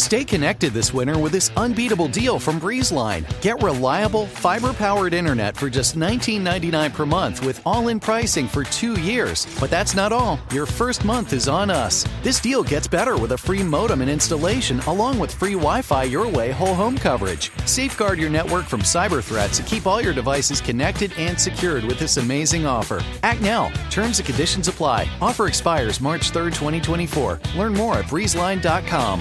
Stay connected this winter with this unbeatable deal from BreezeLine. Get reliable, fiber-powered internet for just $19.99 per month with all-in pricing for 2 years. But that's not all. Your first month is on us. This deal gets better with a free modem and installation, along with free Wi-Fi your way whole home coverage. Safeguard your network from cyber threats and keep all your devices connected and secured with this amazing offer. Act now. Terms and conditions apply. Offer expires March 3rd, 2024. Learn more at breezeline.com.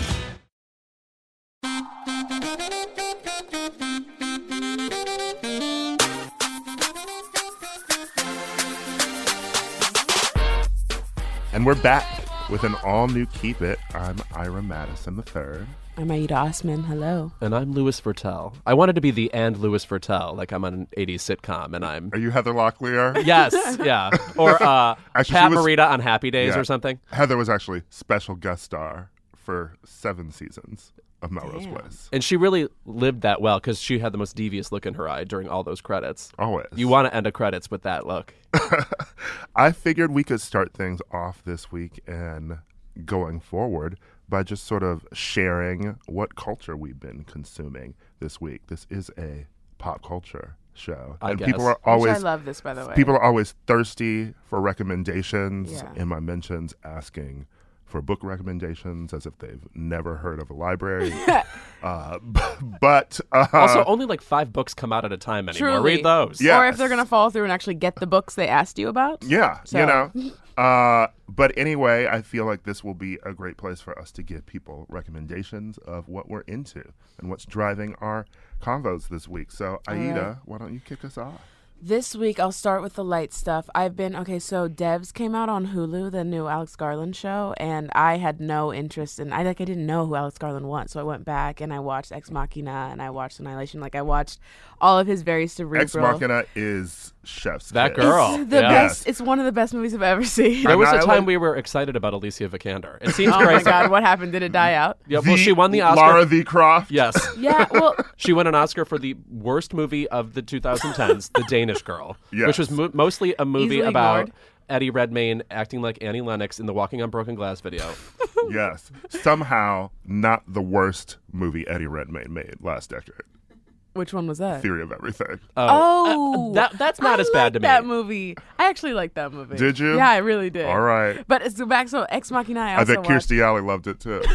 And we're back with an all-new Keep It. I'm Ira Madison III. I'm Aida Osman. Hello. And I'm Louis Virtel. I wanted to be the and Louis Virtel, like I'm on an 80s sitcom, and I'm... Are you Heather Locklear? Yes, yeah. Or Actually, Pat Morita on Happy Days or something. Heather was actually special guest star for 7 seasons of Melrose Place. And she really lived that well because she had the most devious look in her eye during all those credits. Always. You want to end a credits with that look. I figured we could start things off this week and going forward by just sort of sharing what culture we've been consuming this week. This is a pop culture show. I guess. People are always, I love this, by the way. People are always thirsty for recommendations in my mentions, asking for book recommendations as if they've never heard of a library. But also, only like 5 books come out at a time anymore. Truly. Read those. Yes. Or if they're going to follow through and actually get the books they asked you about. Yeah, So- you know. But anyway, I feel like this will be a great place for us to give people recommendations of what we're into and what's driving our convos this week. So, Aida, why don't you kick us off? This week, I'll start with the light stuff. So Devs came out on Hulu, the new Alex Garland show, and I had no interest in, I didn't know who Alex Garland was, so I went back and I watched Ex Machina and I watched Annihilation. Like, I watched all of his very cerebral. Ex Machina is chef's That kiss. girl. It's the Yeah. best. It's one of the best movies I've ever seen. There was a Annihilate- time we were excited about Alicia Vikander. It seems Oh my crazy. God, what happened? Did it die out? Yeah, well, she won the Oscar. Lara V. Croft. Yes. Yeah, well, She won an Oscar for the worst movie of the 2010s, The Danish Girl, Yes. which was mostly a movie Easily about ignored. Eddie Redmayne acting like Annie Lennox in the Walking on Broken Glass video. Yes. Somehow not the worst movie Eddie Redmayne made last decade. which one was that? Theory of Everything. That's not as bad to me. That movie. I actually liked that movie. Did you? Yeah, I really did. All right. But it's back. So Ex Machina. I I also bet Kirstie Alley loved it too.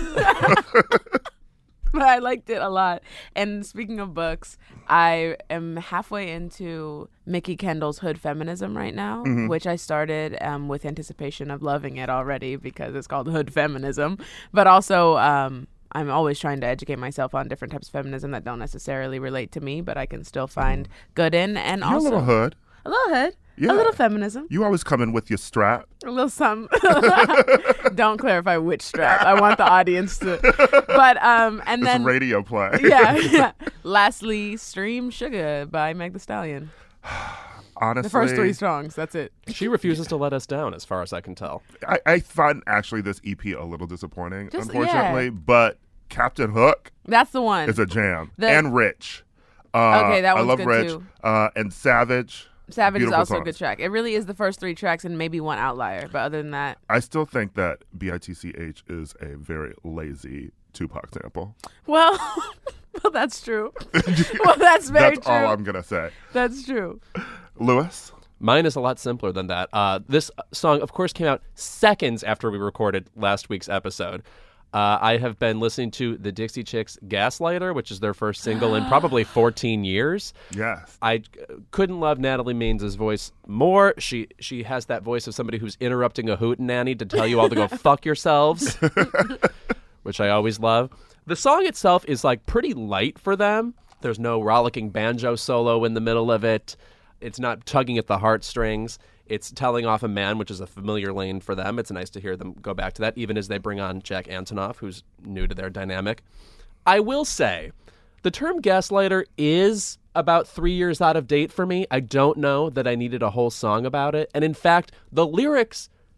But I liked it a lot. And speaking of books, I am halfway into Mickey Kendall's Hood Feminism right now, which I started with anticipation of loving it already because it's called Hood Feminism. But also, I'm always trying to educate myself on different types of feminism that don't necessarily relate to me, but I can still find good in. And You're also a little hood. A little hood. Yeah. A little feminism. You always come in with your strap. A little something. Don't clarify which strap. I want the audience to. But and It's then a radio play. yeah. Lastly, stream Sugar by Meg Thee Stallion. Honestly, The first 3 songs. That's it. She refuses to let us down, as far as I can tell. I find actually this EP a little disappointing, Just- unfortunately. yeah. But Captain Hook That's the one. is a jam. The- And Rich. Okay, that I one's love good Rich. too. And Savage. Savage is Beautiful also a songs. good track. It really is the first 3 tracks and maybe one outlier. But other than that, I still think that BITCH is a very lazy Tupac sample. well, well, that's true. Well, that's very That's true. all I'm going to say. That's true. Lewis? Mine is a lot simpler than that. This song, of course, came out seconds after we recorded last week's episode. I have been listening to the Dixie Chicks' Gaslighter, which is their first single in probably 14 years. Yes. I couldn't love Natalie Means' voice more. She has that voice of somebody who's interrupting a hootenanny to tell you all to go fuck yourselves, which I always love. The song itself is like pretty light for them. There's no rollicking banjo solo in the middle of it. It's not tugging at the heartstrings. It's telling off a man, which is a familiar lane for them. It's nice to hear them go back to that, even as they bring on Jack Antonoff, who's new to their dynamic. I will say, the term gaslighter is about 3 years out of date for me. I don't know that I needed a whole song about it. And in fact, the lyrics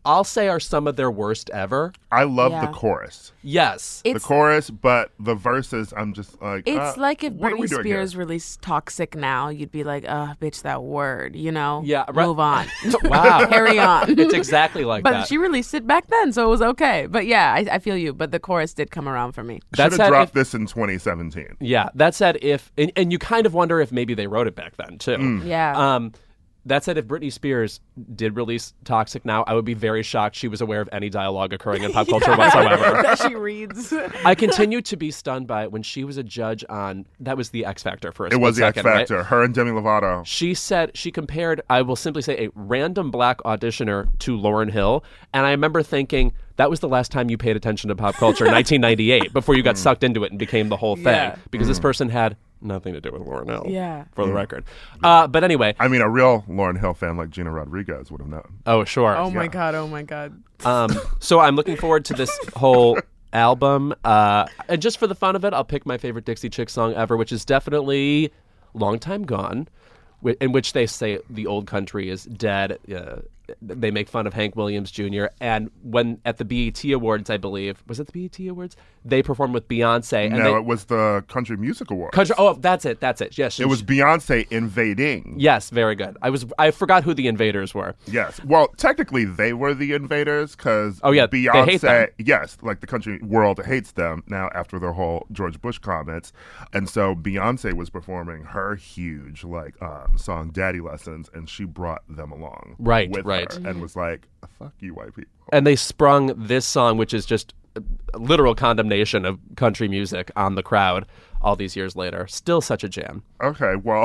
I'll say are some of their worst ever. I love Yeah. the chorus. Yes. The chorus, but the verses, I'm just like, It's like if what are we Britney doing here? Spears released Toxic now, you'd be like, bitch, that word, you know? Yeah, right. Move on. Wow. Carry on. It's exactly like But that. she released it back then, so it was okay. But yeah, I feel you. But the chorus did come around for me. Should That have said, dropped if- this in 2017. Yeah, that said, and you kind of wonder if maybe they wrote it back then too. Yeah. That said, if Britney Spears did release Toxic now, I would be very shocked she was aware of any dialogue occurring in pop culture whatsoever. that she reads. I continue to be stunned by when she was a judge on, that was the X Factor for a It was the X second, right? Factor. Her and Demi Lovato. She said, she compared, I will simply say, a random black auditioner to Lauryn Hill. And I remember thinking, that was the last time you paid attention to pop culture, 1998, before you got sucked into it and became the whole thing. Yeah. Because this person had nothing to do with Lauryn Hill, Yeah. for the record. But anyway, I mean, a real Lauryn Hill fan like Gina Rodriguez would have known. oh, sure. Oh my God. Oh my God. So I'm looking forward to this whole album. And just for the fun of it, I'll pick my favorite Dixie Chicks song ever, which is definitely Long Time Gone, in which they say the old country is dead. They make fun of Hank Williams Jr. And when at the BET Awards, I believe, was it the BET Awards? They performed with Beyonce. And No, it was the Country Music Awards. that's it. Yes. It was Beyonce invading. Yes, very good. I forgot who the invaders were. Yes. Well, technically, they were the invaders because they Beyonce, hate them. yes, like the country world hates them now after their whole George Bush comments. And so Beyonce was performing her huge song Daddy Lessons, and she brought them along Right, with right. her and was like, fuck you white people. And they sprung this song, which is just a literal condemnation of country music, on the crowd all these years later. Still such a jam. Okay, well,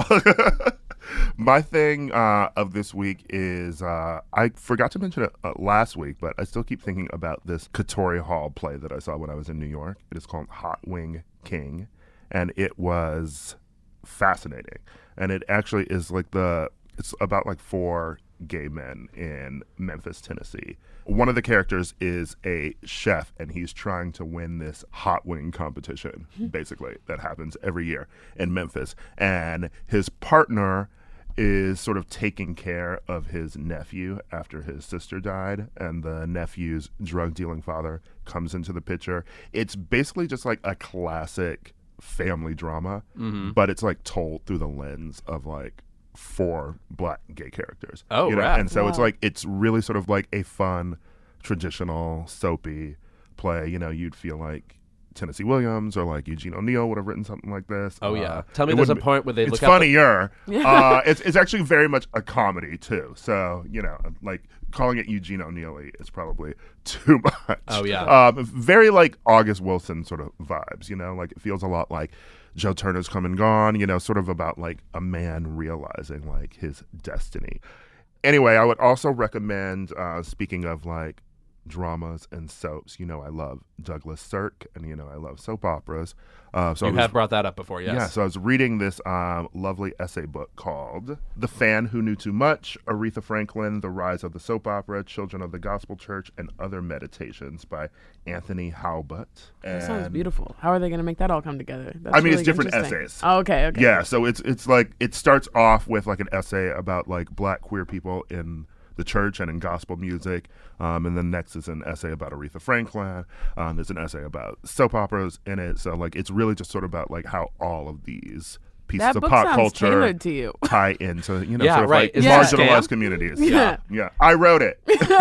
my thing of this week is I forgot to mention it last week, but I still keep thinking about this Katori Hall play that I saw when I was in New York. It is called Hot Wing King, and it was fascinating. And it actually is it's about like 4 gay men in Memphis, Tennessee. One of the characters is a chef, and he's trying to win this hot wing competition, basically, that happens every year in Memphis. And his partner is sort of taking care of his nephew after his sister died, and the nephew's drug-dealing father comes into the picture. It's basically just like a classic family drama, but it's like told through the lens of like 4 black gay characters. Oh, you know? rad. And so it's Wow. like, it's really sort of like a fun, traditional, soapy play. You know, you'd feel like Tennessee Williams or like Eugene O'Neill would have written something like this. Oh, yeah. Tell me it there's a wouldn't be- point where they it's look up funnier. It's actually very much a comedy too. So, you know, like calling it Eugene O'Neill is probably too much. Oh, yeah. Very like August Wilson sort of vibes, you know, like it feels a lot like Joe Turner's Come and Gone, you know, sort of about like a man realizing like his destiny. Anyway, I would also recommend, speaking of like dramas and soaps, you know, I love Douglas Sirk, and, you know, I love soap operas. So You have brought that up before, yes. Yeah, so I was reading this lovely essay book called The Fan Who Knew Too Much, Aretha Franklin, The Rise of the Soap Opera, Children of the Gospel Church, and Other Meditations by Anthony Halbut. That sounds beautiful. How are they going to make that all come together? That's I mean, really it's different interesting. essays. Oh, okay. Yeah, so it's like, it starts off with like an essay about like black queer people in the church and in gospel music, and then next is an essay about Aretha Franklin. There's an essay about soap operas in it, so like it's really just sort of about like how all of these pieces That of book pop sounds culture tailored to you. tie into, you know, Yeah, sort of right. like Is it a marginalized scam? communities. Yeah. Yeah, I wrote it.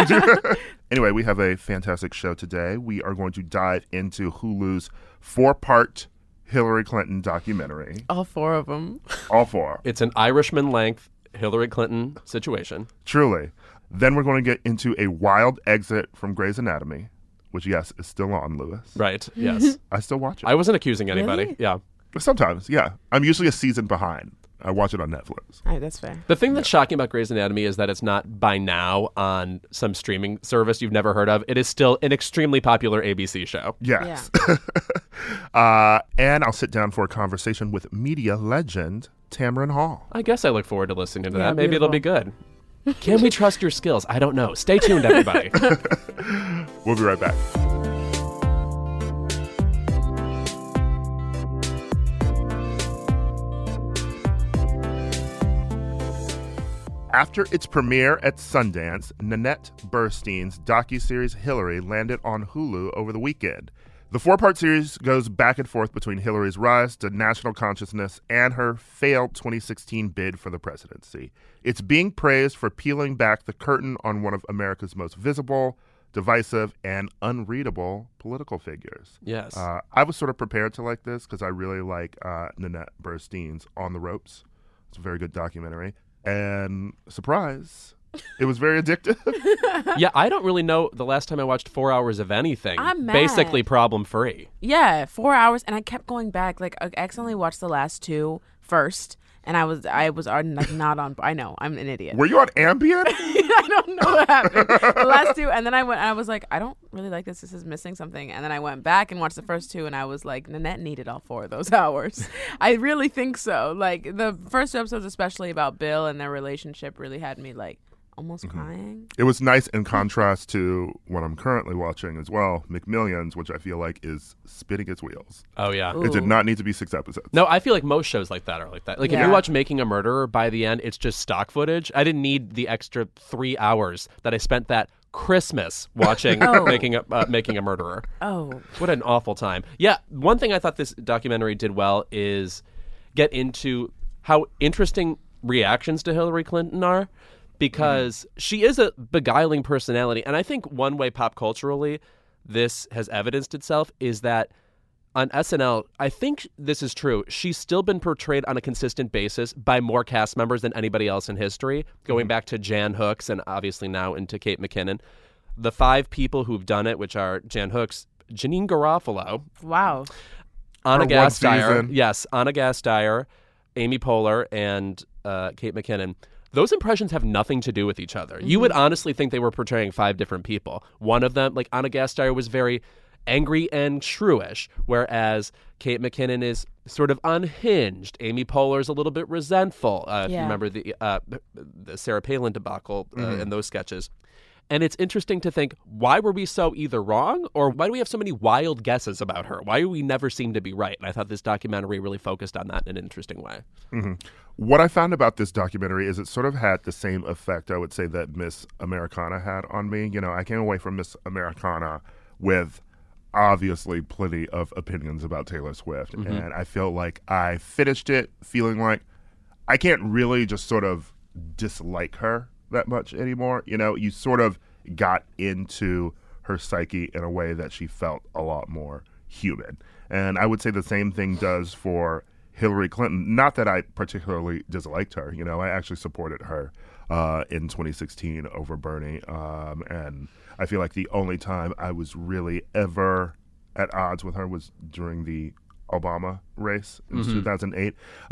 Anyway, we have a fantastic show today. We are going to dive into Hulu's 4-part Hillary Clinton documentary. All 4 of them. All 4. It's an Irishman length Hillary Clinton situation. Truly. Then we're going to get into a wild exit from Grey's Anatomy, which, yes, is still on, Lewis. Right, yes. I still watch it. I wasn't accusing anybody. Really? Yeah. Sometimes, yeah. I'm usually a season behind. I watch it on Netflix. All right, that's fair. The thing that's shocking about Grey's Anatomy is that it's not by now on some streaming service you've never heard of. It is still an extremely popular ABC show. Yes. And I'll sit down for a conversation with media legend Tamron Hall. I guess I look forward to listening to Yeah, that. Maybe it'll be good. Can we trust your skills? I don't know. Stay tuned, everybody. We'll be right back. After its premiere at Sundance, Nanette Burstein's docuseries Hillary landed on Hulu over the weekend. The 4-part series goes back and forth between Hillary's rise to national consciousness and her failed 2016 bid for the presidency. It's being praised for peeling back the curtain on one of America's most visible, divisive, and unreadable political figures. Yes. I was sort of prepared to like this because I really like Nanette Burstein's On the Ropes. It's a very good documentary. And surprise, it was very addictive. Yeah, I don't really know the last time I watched 4 hours of anything. I'm mad. Basically problem-free. Yeah, 4 hours, and I kept going back. Like, I accidentally watched the last 2 first, and I was like not on. I know, I'm an idiot. Were you on Ambien? I don't know what happened. The last 2, and then I went. And I was like, I don't really like this. This is missing something. And then I went back and watched the first 2, and I was like, Nanette needed all 4 of those hours. I really think so. Like the first 2 episodes, especially about Bill and their relationship, really had me like almost crying. It was nice in contrast to what I'm currently watching as well, McMillions, which I feel like is spinning its wheels. Oh, yeah. Ooh. It did not need to be 6 episodes. No, I feel like most shows like that are like that. Like if Yeah. you watch Making a Murderer, by the end, it's just stock footage. I didn't need the extra 3 hours that I spent that Christmas watching Making a Murderer. Oh, What an awful time. Yeah, one thing I thought this documentary did well is get into how interesting reactions to Hillary Clinton are, because she is a beguiling personality. And I think one way pop culturally this has evidenced itself is that on SNL, I think this is true, she's still been portrayed on a consistent basis by more cast members than anybody else in history, going back to Jan Hooks and obviously now into Kate McKinnon. The 5 people who've done it, which are Jan Hooks, Janine Garofalo, wow. For Anna one Gasteyer, season. yes, Anna Gasteyer, Amy Poehler, and Kate McKinnon. Those impressions have nothing to do with each other. You would honestly think they were portraying 5 different people. One of them, like Anna Gasteyer, was very angry and shrewish, whereas Kate McKinnon is sort of unhinged. Amy Poehler's a little bit resentful. If you Yeah. remember the Sarah Palin debacle and those sketches. And it's interesting to think, why were we so either wrong, or why do we have so many wild guesses about her? Why do we never seem to be right? And I thought this documentary really focused on that in an interesting way. What I found about this documentary is it sort of had the same effect, I would say, that Miss Americana had on me. You know, I came away from Miss Americana with obviously plenty of opinions about Taylor Swift. And I feel like I finished it feeling like I can't really just sort of dislike her that much anymore. You know, you sort of got into her psyche in a way that she felt a lot more human. And I would say the same thing does for Hillary Clinton. Not that I particularly disliked her. You know, I actually supported her in 2016 over Bernie. And I feel like the only time I was really ever at odds with her was during the Obama race in 2008.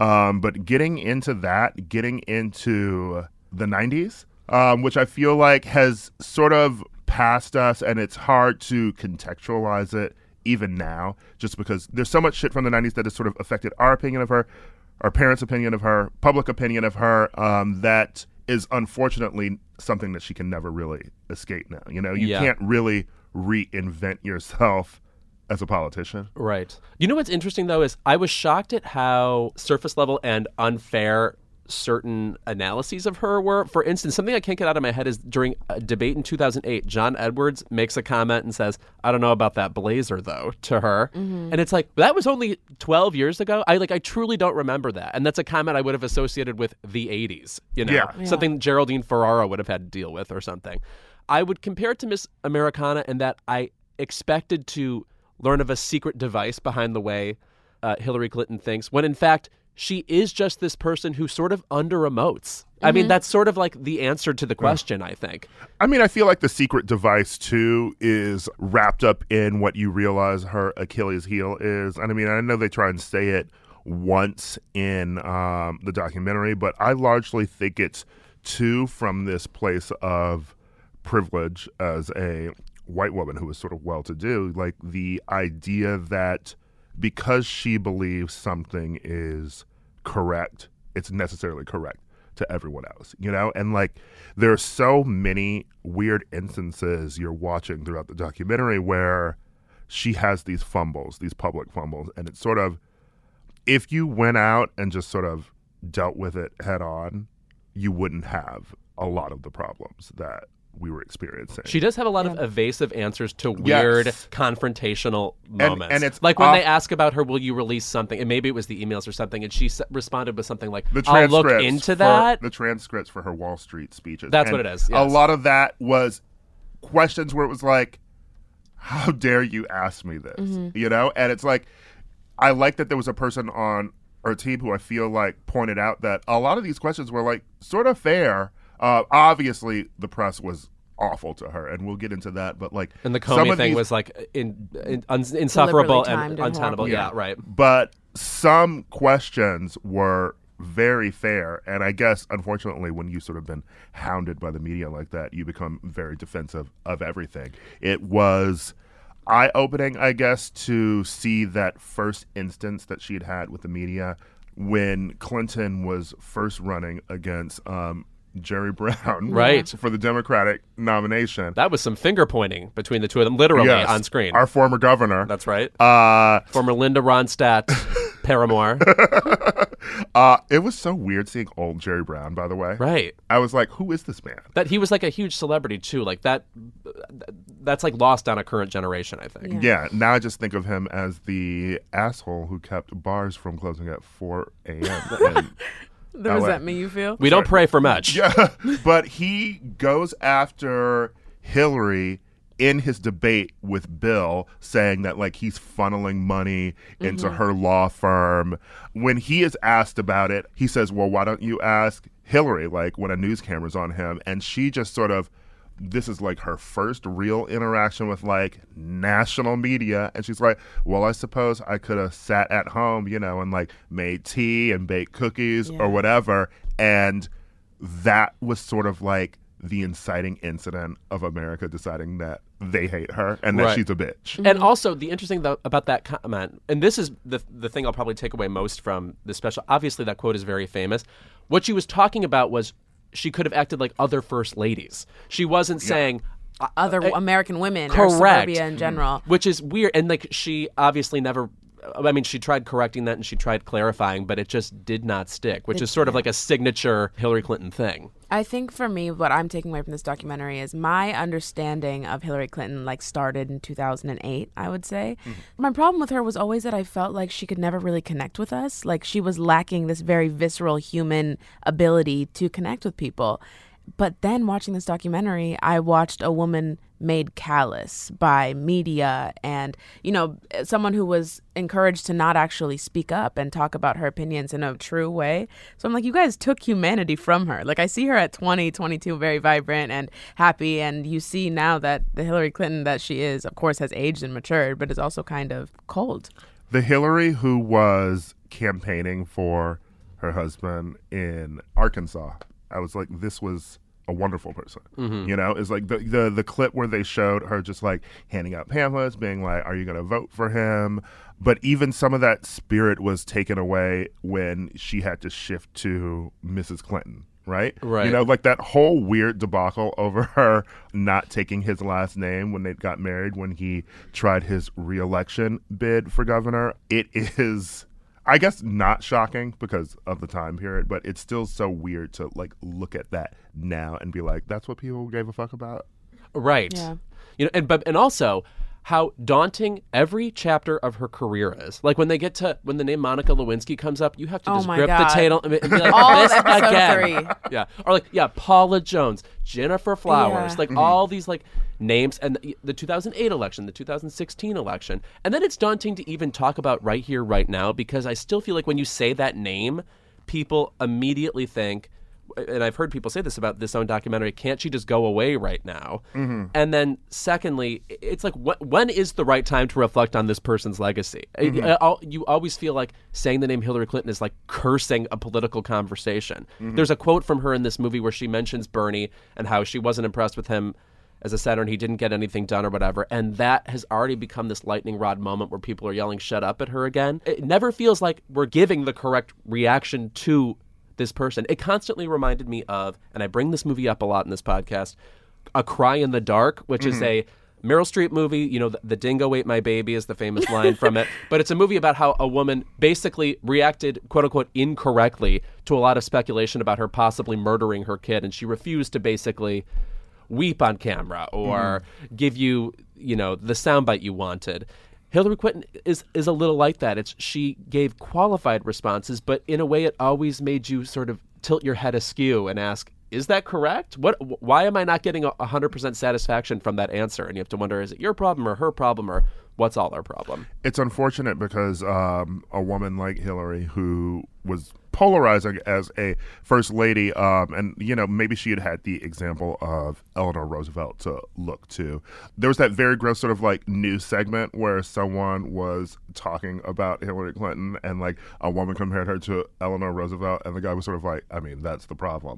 But getting into that, getting into the 90s, which I feel like has sort of passed us, and it's hard to contextualize it even now, just because there's so much shit from the 90s that has sort of affected our opinion of her, our parents' opinion of her, public opinion of her, that is unfortunately something that she can never really escape now. You know, you can't really reinvent yourself as a politician. Right. You know what's interesting, though, is I was shocked at how surface level and unfair certain analyses of her were. For instance, something I can't get out of my head is during a debate in 2008, John Edwards makes a comment and says, "I don't know about that blazer, though," to her. And it's like, that was only 12 years ago. I truly don't remember that. And that's a comment I would have associated with the 80s, you know, Yeah. something Geraldine Ferraro would have had to deal with or something. I would compare it to Miss Americana in that I expected to learn of a secret device behind the way Hillary Clinton thinks, when in fact she is just this person who sort of under-emotes. I mean, that's sort of like the answer to the question, I think. I mean, I feel like the secret device, too, is wrapped up in what you realize her Achilles heel is. And I mean, I know they try and say it once in the documentary, but I largely think it's, too, from this place of privilege as a white woman who is sort of well-to-do, like the idea that because she believes something is correct, it's necessarily correct to everyone else, you know? And like, there's so many weird instances you're watching throughout the documentary where she has these fumbles, these public fumbles, and it's sort of, if you went out and just sort of dealt with it head on, you wouldn't have a lot of the problems that we were experiencing. She does have a lot of evasive answers to weird confrontational moments. And it's like when they ask about her, will you release something? And maybe it was the emails or something, and she responded with something like, I'll look into that. The transcripts for her Wall Street speeches. That's what it is. Yes. A lot of that was questions where it was like, how dare you ask me this? You know? And it's like, I like that there was a person on our team who I feel like pointed out that a lot of these questions were like sort of fair. Obviously, the press was awful to her, and we'll get into that. But like, and the Comey thing was like insufferable and untenable. Yeah, right. But some questions were very fair, and I guess unfortunately, when you sort of been hounded by the media like that, you become very defensive of everything. It was eye-opening, I guess, to see that first instance that she'd had with the media when Clinton was first running against Jerry Brown for the Democratic nomination. That was some finger pointing between the two of them, literally on screen. Our former governor. That's right. Former Linda Ronstadt paramour. It was so weird seeing old Jerry Brown, by the way. Right. I was like, who is this man? That he was like a huge celebrity too. Like that's like lost on a current generation, I think. Yeah. Now I just think of him as the asshole who kept bars from closing at 4 a.m. The resentment you feel? We don't pray for much. Yeah, but he goes after Hillary in his debate with Bill, saying that like he's funneling money into her law firm. When he is asked about it, he says, well, why don't you ask Hillary, like when a news camera's on him? And she just sort of, this is like her first real interaction with like national media. And she's like, well, I suppose I could have sat at home, you know, and like made tea and baked cookies or whatever. And that was sort of like the inciting incident of America deciding that they hate her and that she's a bitch. And also the interesting thing about that comment, and this is the thing I'll probably take away most from this special. Obviously that quote is very famous. What she was talking about was she could have acted like other first ladies. She wasn't saying other American women correct, or suburbia in general. Which is weird. And like she obviously never, I mean, she tried correcting that and she tried clarifying, but it just did not stick, which is sort of like a signature Hillary Clinton thing. I think for me, what I'm taking away from this documentary is my understanding of Hillary Clinton like started in 2008, I would say. My problem with her was always that I felt like she could never really connect with us. Like she was lacking this very visceral human ability to connect with people. But then watching this documentary, I watched a woman made callous by media and, you know, someone who was encouraged to not actually speak up and talk about her opinions in a true way. So I'm like, you guys took humanity from her. Like I see her at 20, 22, very vibrant and happy. And you see now that the Hillary Clinton that she is, of course, has aged and matured, but is also kind of cold. The Hillary who was campaigning for her husband in Arkansas, I was like, this was a wonderful person. You know, it's like the clip where they showed her just like handing out pamphlets, being like, are you going to vote for him? But even some of that spirit was taken away when she had to shift to Mrs. Clinton. Right? You know, like that whole weird debacle over her not taking his last name when they got married, when he tried his re-election bid for governor. It is, I guess, not shocking because of the time period, but it's still so weird to like look at that now and be like, that's what people gave a fuck about. Right. Yeah. You know, and also how daunting every chapter of her career is. Like when they get to when the name Monica Lewinsky comes up, you have to just grip the table and be like, all this of episode again. 3. Yeah. Or like, Paula Jones, Jennifer Flowers, like all these like names, and the 2008 election, the 2016 election. And then it's daunting to even talk about right here, right now, because I still feel like when you say that name, people immediately think, and I've heard people say this about this own documentary, can't she just go away right now? And then secondly, it's like, when is the right time to reflect on this person's legacy? You always feel like saying the name Hillary Clinton is like cursing a political conversation. There's a quote from her in this movie where she mentions Bernie and how she wasn't impressed with him as a senator and he didn't get anything done or whatever. And that has already become this lightning rod moment where people are yelling, shut up at her again. It never feels like we're giving the correct reaction to this person. It constantly reminded me of, and I bring this movie up a lot in this podcast, A Cry in the Dark, which is a Meryl Streep movie, you know, the dingo ate my baby is the famous line from it. But it's a movie about how a woman basically reacted, quote unquote, incorrectly to a lot of speculation about her possibly murdering her kid. And she refused to basically weep on camera or give you, you know, the soundbite you wanted. Hillary Clinton is a little like that. She gave qualified responses, but in a way it always made you sort of tilt your head askew and ask, is that correct? Why am I not getting 100% satisfaction from that answer? And you have to wonder, is it your problem or her problem or what's all our problem? It's unfortunate because a woman like Hillary, who was polarizing as a first lady, and, you know, maybe she had the example of Eleanor Roosevelt to look to. There was that very gross sort of like news segment where someone was talking about Hillary Clinton and like a woman compared her to Eleanor Roosevelt, and the guy was sort of like, I mean, that's the problem.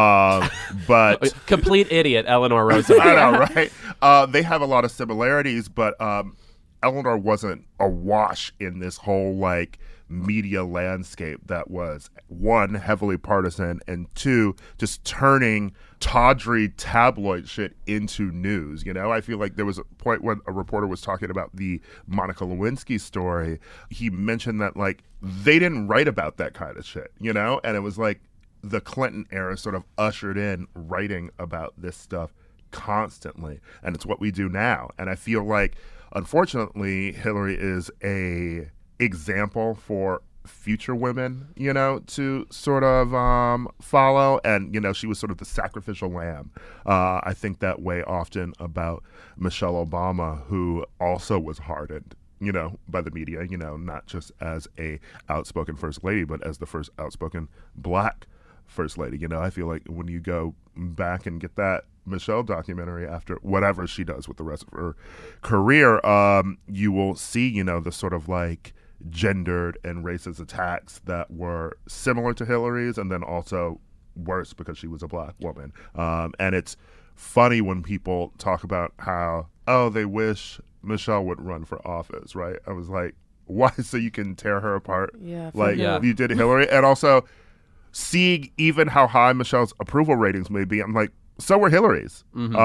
But complete idiot, Eleanor Roosevelt. I know, right? They have a lot of similarities, but Eleanor wasn't awash in this whole like media landscape that was, one, heavily partisan, and two, just turning tawdry tabloid shit into news. You know, I feel like there was a point when a reporter was talking about the Monica Lewinsky story. He mentioned that like they didn't write about that kind of shit, you know, and it was like the Clinton era sort of ushered in writing about this stuff constantly, and it's what we do now. And I feel like, unfortunately, Hillary is a example for future women, you know, to sort of follow. And, you know, she was sort of the sacrificial lamb. I think that way often about Michelle Obama, who also was hardened, you know, by the media, you know, not just as a outspoken first lady, but as the first outspoken black first lady. You know, I feel like when you go back and get that Michelle documentary after whatever she does with the rest of her career, you will see, you know, the sort of like gendered and racist attacks that were similar to Hillary's, and then also worse because she was a black woman. And it's funny when people talk about how, oh, they wish Michelle would run for office, right? I was like, why? So you can tear her apart like you did Hillary? And also seeing even how high Michelle's approval ratings may be, I'm like, so were Hillary's.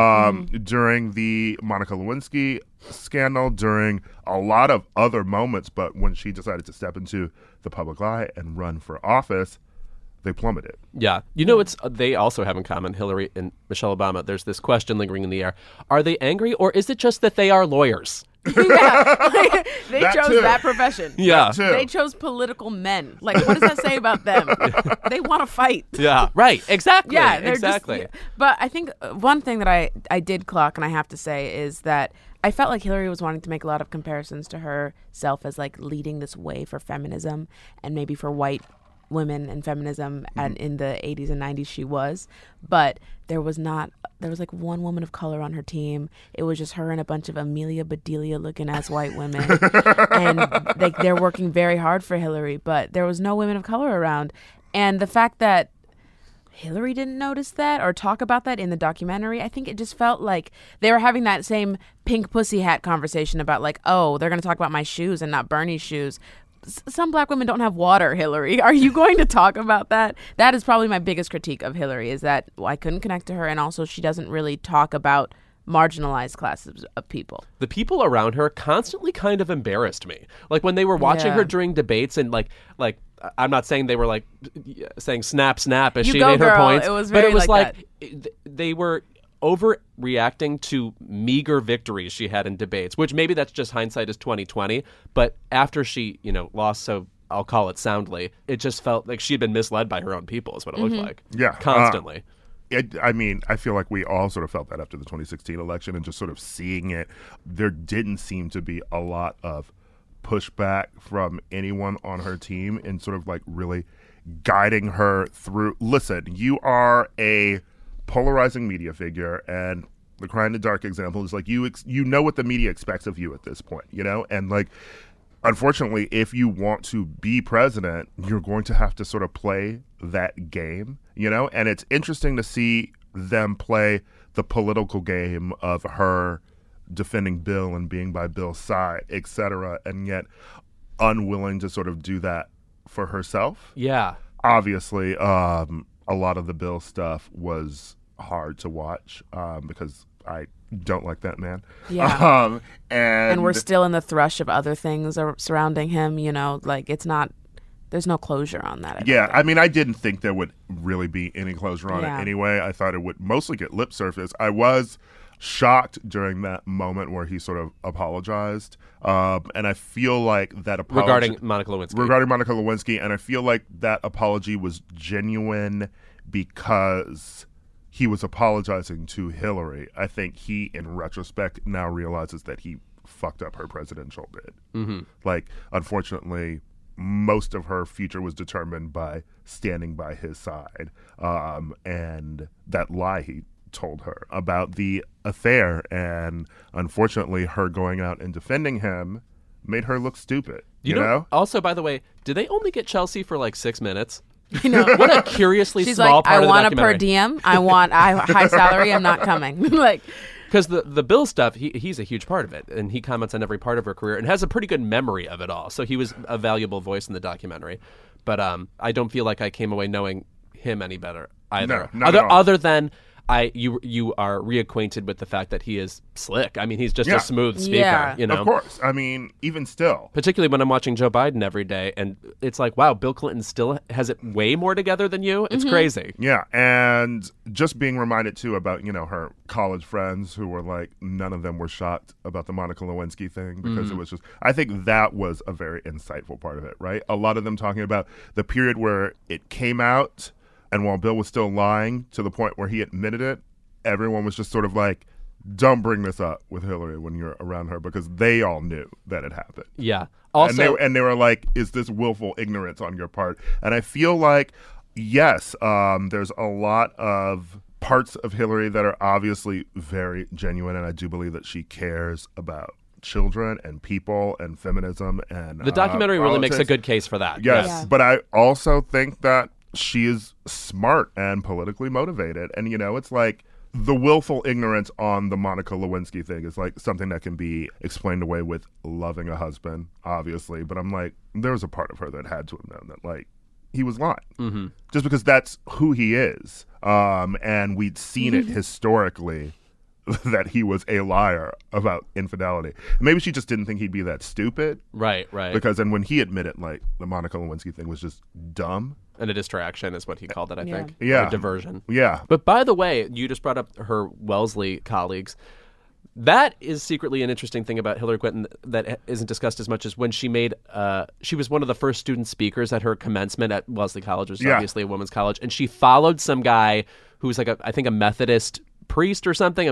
During the Monica Lewinsky scandal, during a lot of other moments, but when she decided to step into the public eye and run for office, they plummeted. Yeah. You know, they also have in common, Hillary and Michelle Obama. There's this question lingering in the air. Are they angry, or is it just that they are lawyers? Yeah, they That chose too. that profession. Yeah. They chose political men. Like, what does that say about them? They want to fight. Yeah, right. Exactly. Yeah, they're exactly. Just, but I think one thing that I did clock, and I have to say, is that I felt like Hillary was wanting to make a lot of comparisons to herself as like leading this way for feminism and maybe for white women and feminism, and in the 80s and 90s she was, but there was like one woman of color on her team. It was just her and a bunch of Amelia Bedelia looking ass white women, and they're working very hard for Hillary, but there was no women of color around. And the fact that Hillary didn't notice that or talk about that in the documentary, I think it just felt like they were having that same pink pussy hat conversation about like, oh, they're going to talk about my shoes and not Bernie's shoes. Some black women don't have water, Hillary. Are you going to talk about that? That is probably my biggest critique of Hillary, is that I couldn't connect to her, and also she doesn't really talk about marginalized classes of people. The people around her constantly kind of embarrassed me. Like when they were watching her during debates, and like I'm not saying they were like saying snap snap as she made her points, it was but it was like they were overreacting to meager victories she had in debates, which maybe that's just hindsight is 2020. But after she, you know, lost, so I'll call it soundly, it just felt like she'd been misled by her own people is what it looked like. Yeah. Constantly. I mean, I feel like we all sort of felt that after the 2016 election, and just sort of seeing it, there didn't seem to be a lot of pushback from anyone on her team in sort of like really guiding her through. Listen, you are a polarizing media figure, and the Cry in the Dark example is like you know what the media expects of you at this point, you know, and like unfortunately, if you want to be president, you're going to have to sort of play that game, you know, and it's interesting to see them play the political game of her defending Bill and being by Bill's side, etc., and yet unwilling to sort of do that for herself. Yeah. Obviously, a lot of the Bill stuff was hard to watch because I don't like that man. Yeah. And we're still in the thrush of other things surrounding him, like there's no closure on that. I mean, I didn't think there would really be any closure on it anyway. I thought it would mostly get lip service. I was shocked during that moment where he sort of apologized. And I feel like that apology... Regarding Monica Lewinsky. And I feel like that apology was genuine because he was apologizing to Hillary. I think he, in retrospect, now realizes that he fucked up her presidential bid. Mm-hmm. Like, unfortunately, most of her future was determined by standing by his side. And that lie he told her about the affair, and unfortunately her going out and defending him made her look stupid. You know? Also, by the way, did they only get Chelsea for like 6 minutes? What a curiously She's small like, part of the documentary. I want a per documentary. diem. I want a high salary. I'm not coming. Because the Bill stuff, he's a huge part of it, and he comments on every part of her career and has a pretty good memory of it all. So he was a valuable voice in the documentary. But I don't feel like I came away knowing him any better either. No, not at all. Other than you are reacquainted with the fact that he is slick. I mean, he's just a smooth speaker. Yeah. Of course. I mean, even still. Particularly when I'm watching Joe Biden every day, and it's like, wow, Bill Clinton still has it way more together than you. It's crazy. Yeah, and just being reminded, too, about, her college friends who were like, none of them were shocked about the Monica Lewinsky thing because it was just, I think that was a very insightful part of it, right? A lot of them talking about the period where it came out, and while Bill was still lying to the point where he admitted it, everyone was just sort of like, don't bring this up with Hillary when you're around her, because they all knew that it happened. Yeah. Also, and they were like, is this willful ignorance on your part? And I feel like, yes, there's a lot of parts of Hillary that are obviously very genuine, and I do believe that she cares about children and people and feminism. And the documentary really politics. makes a good case for that. Yes, but I also think that she is smart and politically motivated. And, it's like the willful ignorance on the Monica Lewinsky thing is like something that can be explained away with loving a husband, obviously. But I'm like, there was a part of her that had to have known that, like, he was lying. Just because that's who he is. And we'd seen it historically that he was a liar about infidelity. Maybe she just didn't think he'd be that stupid. Right. Because then when he admitted, like, the Monica Lewinsky thing was just dumb. And a distraction is what he called it, I think. Yeah. Or a diversion. Yeah. But by the way, you just brought up her Wellesley colleagues. That is secretly an interesting thing about Hillary Clinton that isn't discussed as much as when she made, she was one of the first student speakers at her commencement at Wellesley College, which is obviously a women's college. And she followed some guy who was like, I think a Methodist priest or something,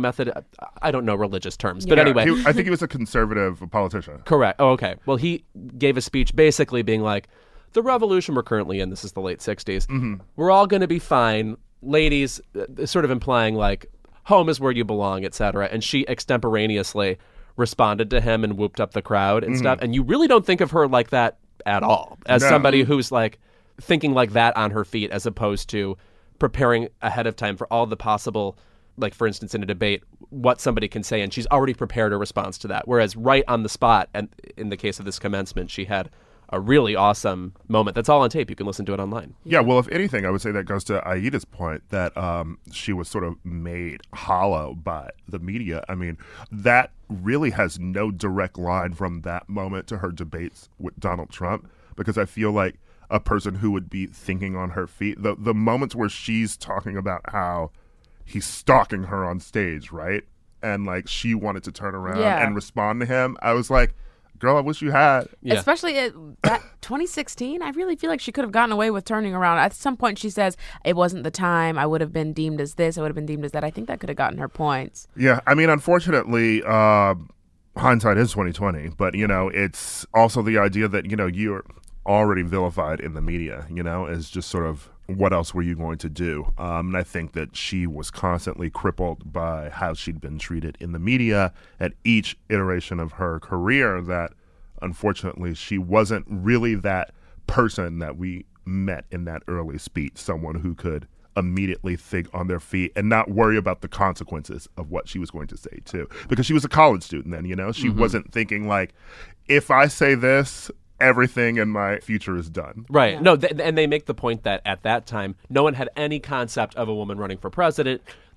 I don't know religious terms. But anyway. I think he was a conservative politician. Correct. Oh, okay. Well, he gave a speech basically being like, the revolution we're currently in, this is the late 60s, we're all going to be fine. Ladies, sort of implying like, home is where you belong, etc. And she extemporaneously responded to him and whooped up the crowd and stuff. And you really don't think of her like that at all, as somebody who's like thinking like that on her feet, as opposed to preparing ahead of time for all the possible, like, for instance, in a debate, what somebody can say, and she's already prepared a response to that. Whereas right on the spot, and in the case of this commencement, she had a really awesome moment. That's all on tape. You can listen to it online. Yeah, well, if anything, I would say that goes to Aida's point that she was sort of made hollow by the media. I mean, that really has no direct line from that moment to her debates with Donald Trump, because I feel like a person who would be thinking on her feet, the moments where she's talking about how he's stalking her on stage, right? And, like, she wanted to turn around and respond to him. I was like, girl, I wish you had. Yeah. Especially that 2016, I really feel like she could have gotten away with turning around. At some point, she says, it wasn't the time. I would have been deemed as this. I would have been deemed as that. I think that could have gotten her points. Yeah, I mean, unfortunately, hindsight is 2020. But, it's also the idea that, you're already vilified in the media, is just sort of, what else were you going to do? And I think that she was constantly crippled by how she'd been treated in the media at each iteration of her career, that unfortunately she wasn't really that person that we met in that early speech, someone who could immediately think on their feet and not worry about the consequences of what she was going to say too. Because she was a college student then, she wasn't thinking like, if I say this, everything in my future is done. Right. Yeah. No, and they make the point that at that time, no one had any concept of a woman running for president.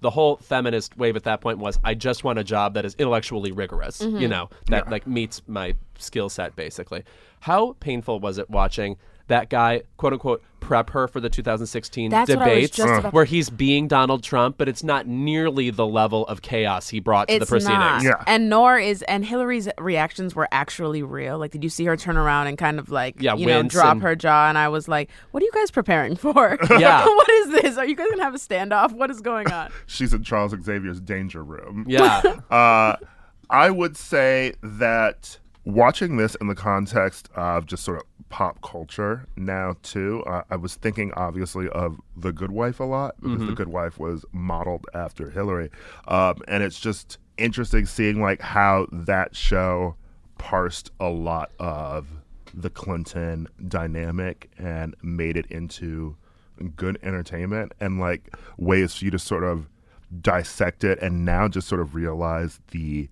the whole feminist wave at that point was, I just want a job that is intellectually rigorous, you know, that like meets my skill set, basically. How painful was it watching that guy, quote unquote, prep her for the 2016 That's what I was debates just about- where he's being Donald Trump, but it's not nearly the level of chaos he brought to the It's proceedings. not. Yeah. And Hillary's reactions were actually real. Like, did you see her turn around and kind of like, wince drop and- her jaw? And I was like, what are you guys preparing for? Yeah. What is this? Are you guys going to have a standoff? What is going on? She's in Charles Xavier's danger room. Yeah. I would say that watching this in the context of just sort of pop culture now too, I was thinking obviously of The Good Wife a lot because The Good Wife was modeled after Hillary, and it's just interesting seeing like how that show parsed a lot of the Clinton dynamic and made it into good entertainment and like ways for you to sort of dissect it and now just sort of realize the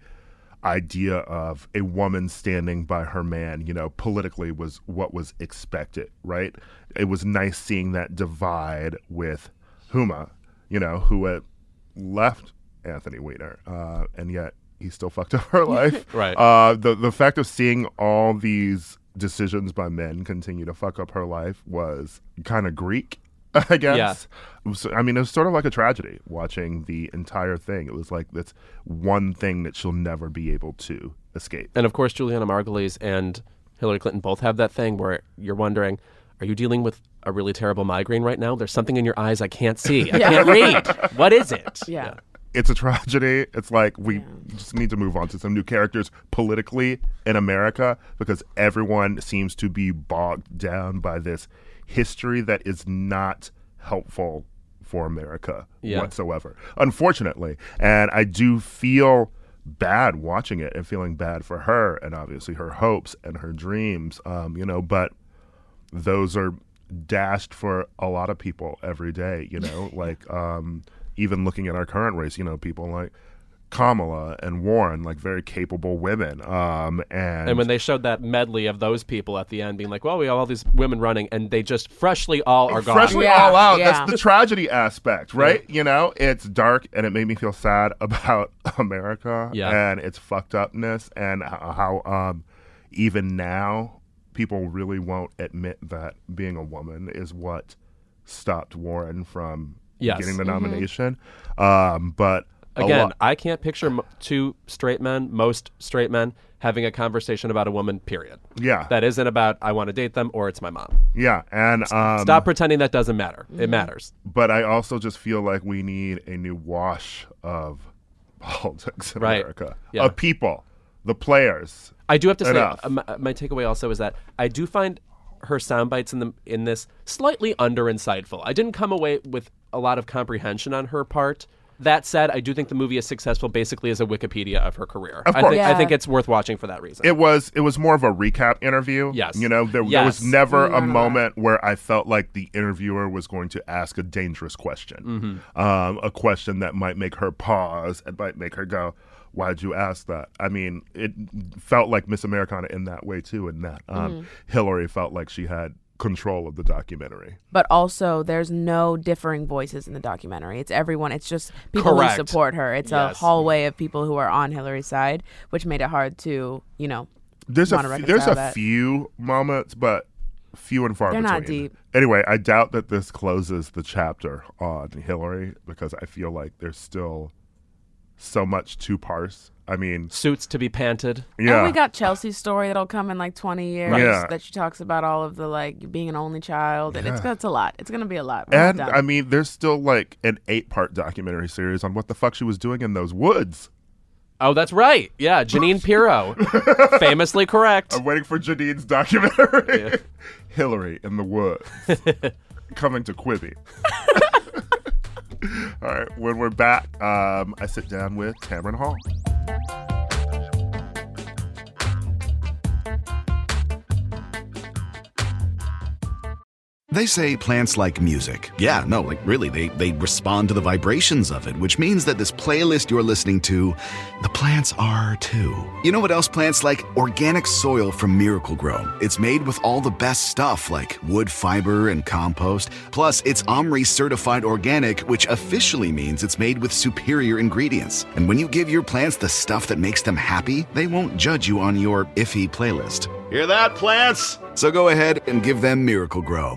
idea of a woman standing by her man, you know, politically was what was expected, right? It was nice seeing that divide with Huma, you know, who had left Anthony Weiner, and yet he still fucked up her life. Right. The fact of seeing all these decisions by men continue to fuck up her life was kind of Greek, I guess. Yeah. I mean, it was sort of like a tragedy watching the entire thing. It was like this one thing that she'll never be able to escape. And of course, Juliana Margulies and Hillary Clinton both have that thing where you're wondering, are you dealing with a really terrible migraine right now? There's something in your eyes I can't see. I can't read. What is it? Yeah. It's a tragedy. It's like we just need to move on to some new characters politically in America because everyone seems to be bogged down by this history that is not helpful for America whatsoever, unfortunately. And I do feel bad watching it and feeling bad for her and obviously her hopes and her dreams, you know, but those are dashed for a lot of people every day, you know, like even looking at our current race, you know, people like Kamala and Warren, like very capable women. And when they showed that medley of those people at the end being like, well, we have all these women running, and they just freshly all are gone. freshly Yeah, all out. yeah. That's the tragedy aspect, right? You know, it's dark and it made me feel sad about America and its fucked upness and how even now people really won't admit that being a woman is what stopped Warren from getting the nomination. But again, I can't picture two straight men, most straight men, having a conversation about a woman, period. Yeah. That isn't about I want to date them or it's my mom. Yeah. And Stop pretending that doesn't matter. It matters. But I also just feel like we need a new wash of politics in America. Yeah. Of people, the players. I do have to say, Enough. my takeaway also is that I do find her sound bites in this slightly under-insightful. I didn't come away with a lot of comprehension on her part. That said, I do think the movie is successful basically as a Wikipedia of her career. Of course. I think it's worth watching for that reason. It was more of a recap interview. Yes. You know, there Yes. was never a moment where I felt like the interviewer was going to ask a dangerous question. A question that might make her pause and might make her go, why'd you ask that? I mean, it felt like Miss Americana in that way too, in that Hillary felt like she had control of the documentary. But also, there's no differing voices in the documentary. It's everyone. It's just people Correct. who support her. It's a Yes. hallway of people who are on Hillary's side, which made it hard to, you know, There's wanna a reconcile that. few moments, but few and far They're between. not deep. Anyway, I doubt that this closes the chapter on Hillary because I feel like there's still so much to parse. I mean, Suits to be panted. yeah. And we got Chelsea's story that'll come in like 20 years Yeah. that she talks about all of the like being an only child. And it's a lot. It's going to be a lot. We're not And done. I mean, there's still like an 8-part documentary series on what the fuck she was doing in those woods. Oh, that's right. Yeah, Janine Pirro. Famously correct. I'm waiting for Janine's documentary. Hillary in the woods. Coming to Quibi. All right, when we're back, I sit down with Tamron Hall. They say plants like music. Yeah, no, like really, they respond to the vibrations of it, which means that this playlist you're listening to, the plants are too. You know what else plants like? Organic soil from Miracle-Gro. It's made with all the best stuff like wood fiber and compost. Plus, it's OMRI certified organic, which officially means it's made with superior ingredients. And when you give your plants the stuff that makes them happy, they won't judge you on your iffy playlist. Hear that, plants? So go ahead and give them Miracle-Gro.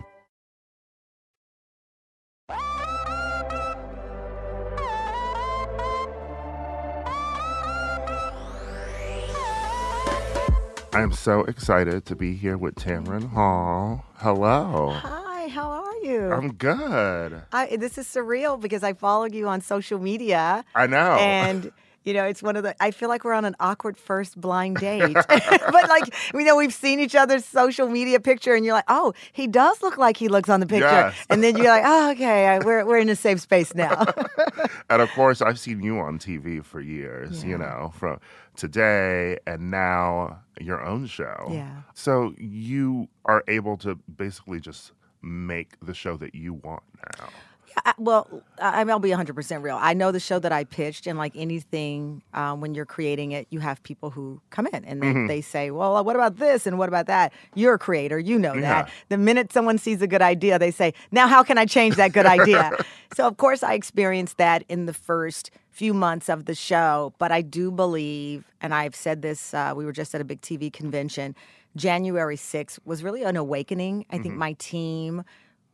I am so excited to be here with Tamron Hall. Hello. Hi, how are you? I'm good. This is surreal because I follow you on social media. I know. And, it's one of I feel like we're on an awkward first blind date. But, we've seen each other's social media picture, and you're like, oh, he does look like he looks on the picture. Yes. And then you're like, oh, okay, we're in a safe space now. And, of course, I've seen you on TV for years, from Today and now your own show. Yeah. So you are able to basically just make the show that you want now. I'll be 100% real. I know the show that I pitched, and like anything, when you're creating it, you have people who come in and they say, well, what about this and what about that? You're a creator. You know that. Yeah. The minute someone sees a good idea, they say, now how can I change that good idea? So, of course, I experienced that in the first few months of the show. But I do believe, and I've said this, we were just at a big TV convention, January 6th was really an awakening. I think my team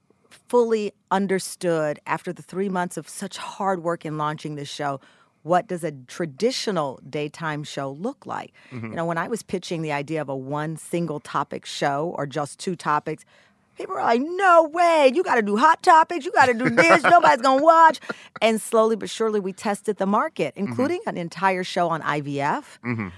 fully understood after the 3 months of such hard work in launching this show, what does a traditional daytime show look like? When I was pitching the idea of a one single topic show or just two topics, people were like, no way, you got to do hot topics, you got to do this, nobody's going to watch. And slowly but surely we tested the market, including an entire show on IVF.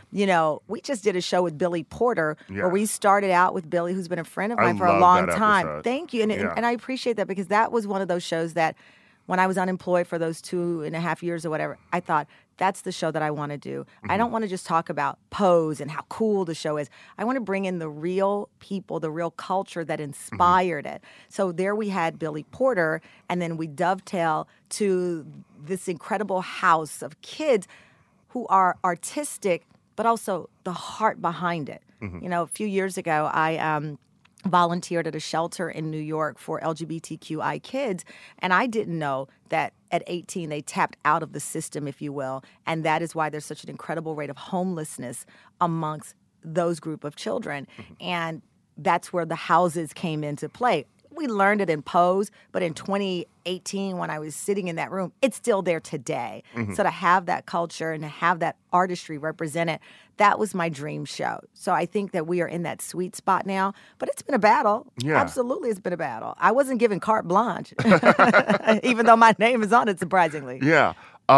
We just did a show with Billy Porter where we started out with Billy, who's been a friend of mine for a long time. Episode. Thank you. And I appreciate that because that was one of those shows that when I was unemployed for those 2.5 years or whatever, I thought, that's the show that I want to do. I don't want to just talk about Pose and how cool the show is. I want to bring in the real people, the real culture that inspired it. So there we had Billy Porter, and then we dovetail to this incredible house of kids who are artistic, but also the heart behind it. A few years ago, I volunteered at a shelter in New York for LGBTQI kids, and I didn't know that at 18 they tapped out of the system, if you will, and that is why there's such an incredible rate of homelessness amongst those group of children. And that's where the houses came into play. We learned it in Pose, but in 2018, when I was sitting in that room, it's still there today. So to have that culture and to have that artistry represented, that was my dream show. So I think that we are in that sweet spot now, but it's been a battle. Yeah. Absolutely, it's been a battle. I wasn't given carte blanche, even though my name is on it, surprisingly. Yeah.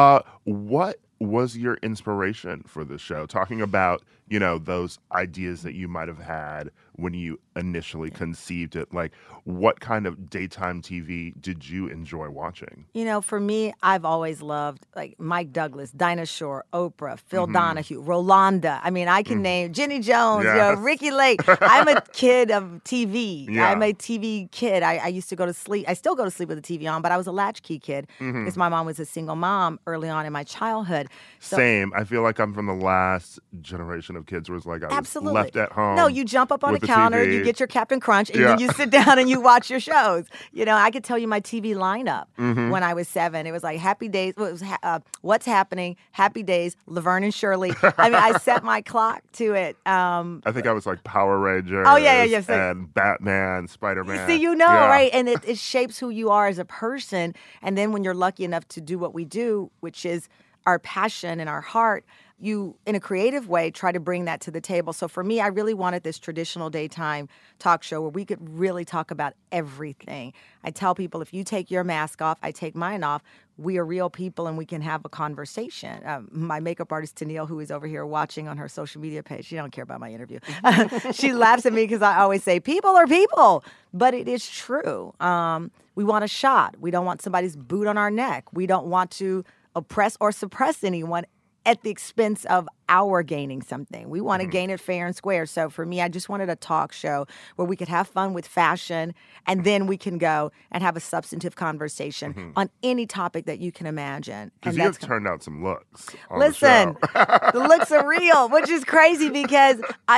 What was your inspiration for the show? Talking about, those ideas that you might have had when you initially conceived it. Like, what kind of daytime TV did you enjoy watching? For me, I've always loved like Mike Douglas, Dinah Shore, Oprah, Phil Donahue, Rolanda. I mean, I can name Jenny Jones, Yes. Ricky Lake. I'm a kid of TV. Yeah. I'm a TV kid. I used to go to sleep. I still go to sleep with the TV on, but I was a latchkey kid because my mom was a single mom early on in my childhood. So, Same. I feel like I'm from the last generation of kids where it's like I was absolutely. left at home. No, you jump up on a with the counter, TV. you get your Captain Crunch, and Yeah. then you sit down and you watch your shows. I could tell you my TV lineup when I was 7. It was like Happy Days, well, it was What's Happening, Happy Days, Laverne and Shirley. I mean, I set my clock to it. I think I was like Power Rangers. Oh, yeah. So, and Batman, Spider-Man. see, Yeah. right? And it shapes who you are as a person. And then when you're lucky enough to do what we do, which is our passion and our heart, you, in a creative way, try to bring that to the table. So for me, I really wanted this traditional daytime talk show where we could really talk about everything. I tell people, if you take your mask off, I take mine off. We are real people and we can have a conversation. My makeup artist, Tennille, who is over here watching on her social media page, she don't care about my interview. She laughs at me because I always say, people are people. But it is true. We want a shot. We don't want somebody's boot on our neck. We don't want to oppress or suppress anyone. at the expense of our gaining something. We want to gain it fair and square. So for me, I just wanted a talk show where we could have fun with fashion, and then we can go and have a substantive conversation on any topic that you can imagine. Because And you have that's turned out some looks on Listen, the show. the looks are real, which is crazy because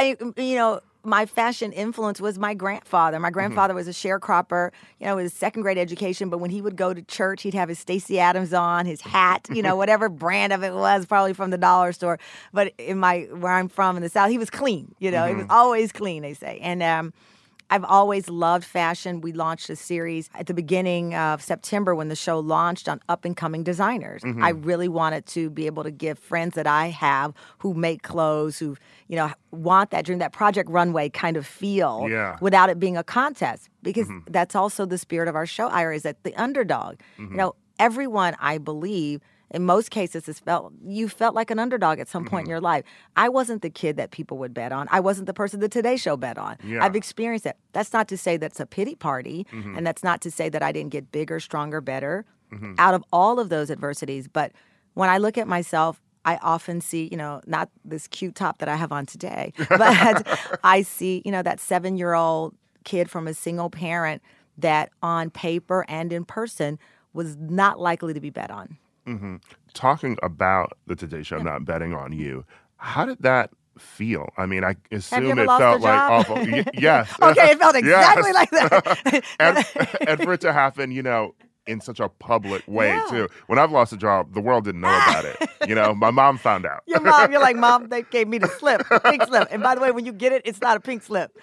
my fashion influence was my grandfather. My grandfather was a sharecropper, with his second grade education. But when he would go to church, he'd have his Stacey Adams on, his hat, whatever brand of it was, probably from the dollar store. But where I'm from in the South, he was clean. He was always clean, they say. And I've always loved fashion. We launched a series at the beginning of September when the show launched on up-and-coming designers. I really wanted to be able to give friends that I have who make clothes, who, want that dream, that Project Runway kind of feel without it being a contest. Because that's also the spirit of our show, Ira, is that the underdog. Everyone, I believe, in most cases, you felt like an underdog at some point in your life. I wasn't the kid that people would bet on. I wasn't the person the Today Show bet on. Yeah. I've experienced it. That's not to say that's a pity party, and that's not to say that I didn't get bigger, stronger, better out of all of those adversities. But when I look at myself, I often see, not this cute top that I have on today, but I see, that 7-year-old kid from a single parent that on paper and in person was not likely to be bet on. Talking about the Today Show not betting on you, how did that feel? I mean, I assume it felt like awful. Yes. Okay, it felt exactly like that. and for it to happen, in such a public way, too. When I've lost a job, the world didn't know about it. My mom found out. Your mom, you're like, Mom, they gave me the slip, the pink slip. And by the way, when you get it, it's not a pink slip.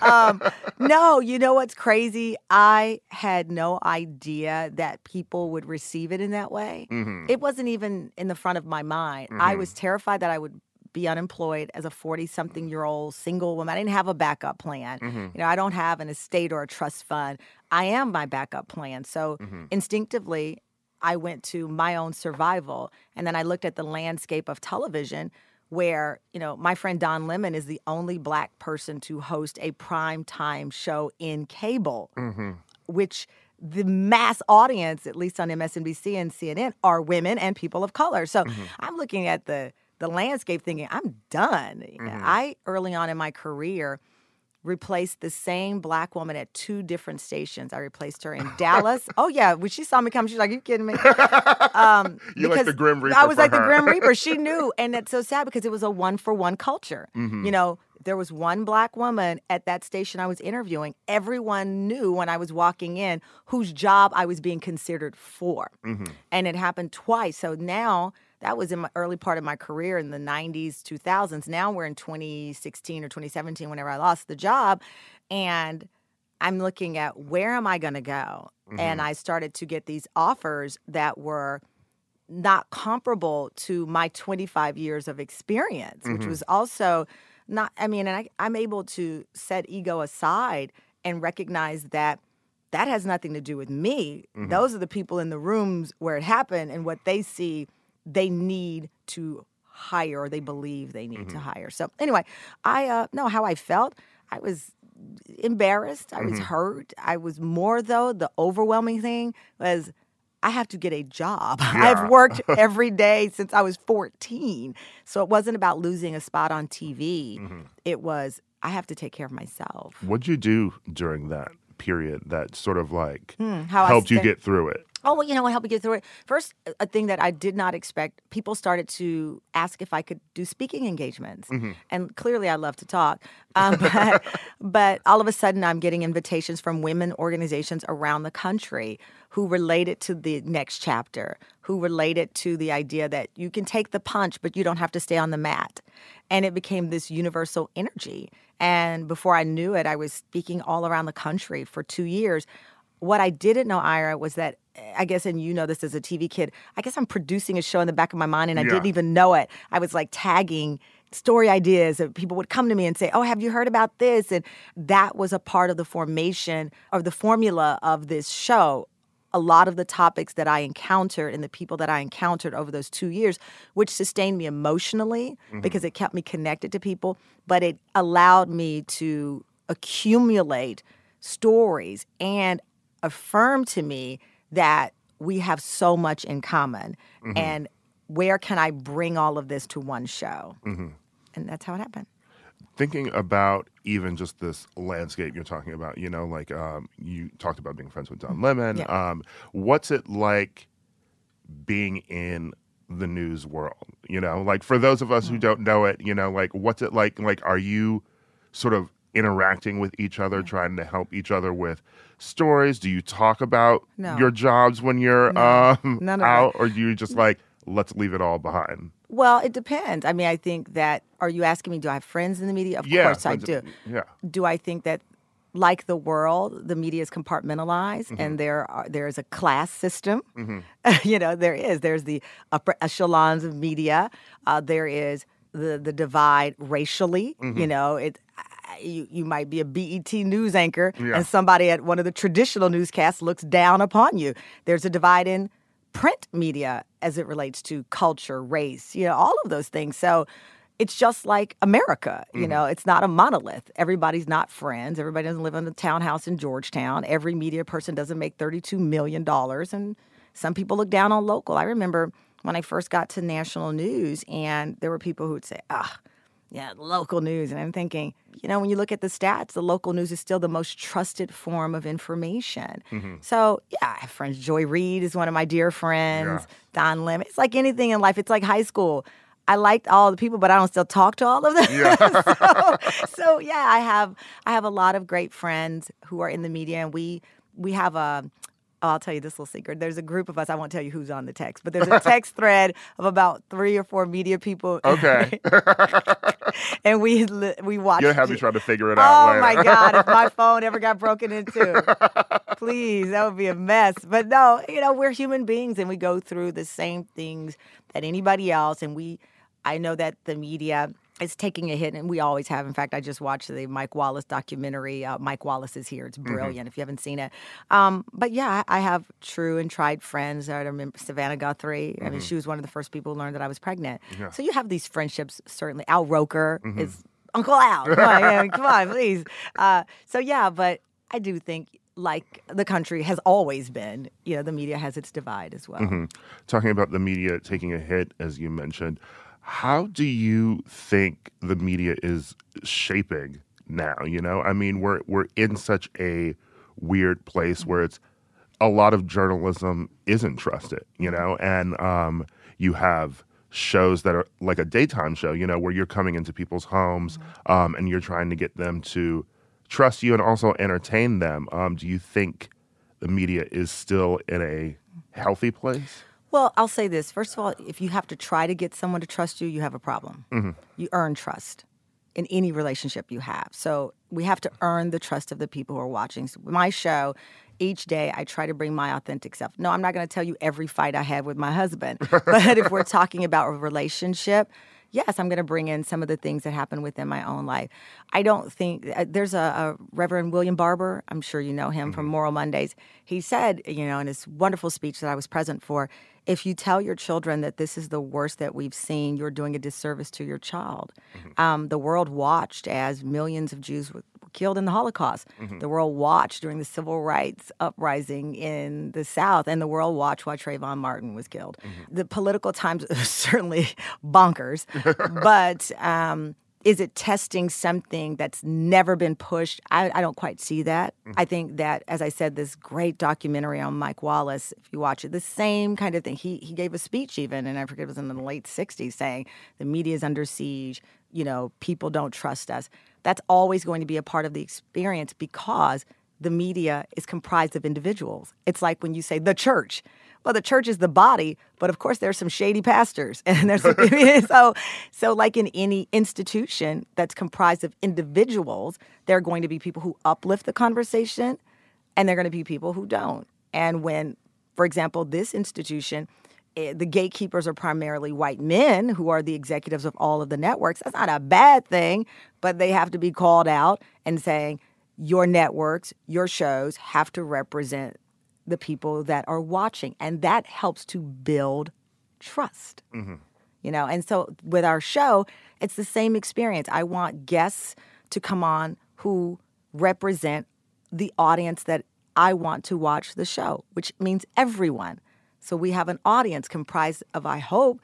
No, you know what's crazy? I had no idea that people would receive it in that way. It wasn't even in the front of my mind. I was terrified that I would be unemployed as a 40-something-year-old single woman. I didn't have a backup plan. I don't have an estate or a trust fund. I am my backup plan. So instinctively, I went to my own survival. And then I looked at the landscape of television where, my friend Don Lemon is the only Black person to host a primetime show in cable, which the mass audience, at least on MSNBC and CNN, are women and people of color. So I'm looking at the landscape thinking, I'm done. I, early on in my career, replaced the same Black woman at 2 different stations. I replaced her in Dallas. Oh, yeah. When she saw me come, she's like, you kidding me? You're like the Grim Reaper. I was for like her. the Grim Reaper. She knew. And it's so sad because it was a 1-for-1 culture. There was one Black woman at that station I was interviewing. Everyone knew when I was walking in whose job I was being considered for. And it happened twice. So now, that was in my early part of my career in the 90s, 2000s. Now we're in 2016 or 2017 whenever I lost the job. And I'm looking at where am I going to go? And I started to get these offers that were not comparable to my 25 years of experience, which was also not, and I'm able to set ego aside and recognize that has nothing to do with me. Those are the people in the rooms where it happened and what they see they need to hire or they believe they need to hire. So anyway, I know how I felt. I was embarrassed. I was hurt. I was more, though, the overwhelming thing was I have to get a job. Yeah. I've worked every day since I was 14. So it wasn't about losing a spot on TV. It was I have to take care of myself. What'd you do during that period that sort of how helped you get through it? Oh, well, what helped me get through it? First, a thing that I did not expect, people started to ask if I could do speaking engagements. And clearly I love to talk. But all of a sudden I'm getting invitations from women organizations around the country who related to the next chapter, who related to the idea that you can take the punch, but you don't have to stay on the mat. And it became this universal energy. And before I knew it, I was speaking all around the country for 2 years. What I didn't know, Ira, was that, I guess, and you know this as a TV kid, I guess I'm producing a show in the back of my mind and I didn't even know it. I was like tagging story ideas. People would come to me and say, oh, have you heard about this? And that was a part of the formation or the formula of this show. A lot of the topics that I encountered and the people that I encountered over those 2 years, which sustained me emotionally because it kept me connected to people, but it allowed me to accumulate stories and affirm to me that we have so much in common. And where can I bring all of this to one show? Mm-hmm. And that's how it happened. Thinking about even just this landscape you're talking about, you know, like you talked about being friends with Don Lemon. Yeah. What's it like being in the news world? You know, like for those of us who don't know it, you know, like what's it like? Like, are you sort of interacting with each other, trying to help each other with stories? Do you talk about No. your jobs when you're None of out, that. or do you just like, let's leave it all behind? Well, it depends. I mean, I think that, are you asking me, do I have friends in the media? Of course I do. Yeah. Do I think that, like the world, the media is compartmentalized and there is a class system? You know, there is. There's the upper echelons of media. There is the divide racially. You know, you might be a BET news anchor and somebody at one of the traditional newscasts looks down upon you. There's a divide in print media as it relates to culture, race, you know, all of those things. So it's just like America, you know, it's not a monolith. Everybody's not friends. Everybody doesn't live in a townhouse in Georgetown. Every media person doesn't make $32 million. And some people look down on local. I remember when I first got to national news and there were people who would say, yeah, local news. And I'm thinking, you know, when you look at the stats, the local news is still the most trusted form of information. So, yeah, I have friends. Joy Reid is one of my dear friends. Don Lemon. It's like anything in life. It's like high school. I liked all the people, but I don't still talk to all of them. So yeah, I have a lot of great friends who are in the media, and we have a. I'll tell you this little secret. There's a group of us. I won't tell you who's on the text, but there's a text thread of about 3 or 4 media people. Okay. And we watch. You'll have me trying to figure it out later. Oh my God! If my phone ever got broken into, please, that would be a mess. But no, you know, we're human beings, and we go through the same things that anybody else. And I know that the media is taking a hit, and we always have. In fact, I just watched the Mike Wallace documentary. Mike Wallace is Here. It's brilliant if you haven't seen it. But yeah, I have true and tried friends. I remember Savannah Guthrie. I mean, she was one of the first people who learned that I was pregnant. Yeah. So you have these friendships, certainly. Al Roker is Uncle Al. Come on, please. So yeah, but I do think, like the country has always been, you know, the media has its divide as well. Talking about the media taking a hit, as you mentioned, how do you think the media is shaping now? You know, I mean, we're in such a weird place where it's a lot of journalism isn't trusted, you know, and you have shows that are like a daytime show, you know, where you're coming into people's homes and you're trying to get them to trust you and also entertain them. Do you think the media is still in a healthy place? Well, I'll say this. First of all, if you have to try to get someone to trust you, you have a problem. You earn trust in any relationship you have. So we have to earn the trust of the people who are watching. So my show, each day, I try to bring my authentic self. No, I'm not going to tell you every fight I had with my husband. But if we're talking about a relationship, yes, I'm going to bring in some of the things that happen within my own life. I don't think there's a Reverend William Barber. I'm sure you know him from Moral Mondays. He said, you know, in his wonderful speech that I was present for, if you tell your children that this is the worst that we've seen, you're doing a disservice to your child. The world watched as millions of Jews were killed in the Holocaust. The world watched during the civil rights uprising in the South, and the world watched while Trayvon Martin was killed. The political times are certainly bonkers, but is it testing something that's never been pushed? I don't quite see that. I think that, as I said, this great documentary on Mike Wallace, if you watch it, the same kind of thing. He gave a speech even, and I forget it was in the late 60s, saying the media is under siege, you know, people don't trust us. That's always going to be a part of the experience because the media is comprised of individuals. It's like when you say the church. Well, the church is the body, but of course there's some shady pastors. And there's so like in any institution that's comprised of individuals, there are going to be people who uplift the conversation and there are going to be people who don't. And when, for example, this institution, the gatekeepers are primarily white men who are the executives of all of the networks. That's not a bad thing, but they have to be called out and saying, your networks, your shows have to represent the people that are watching. And that helps to build trust. You know, and so with our show, it's the same experience. I want guests to come on who represent the audience that I want to watch the show, which means everyone. So we have an audience comprised of, I hope,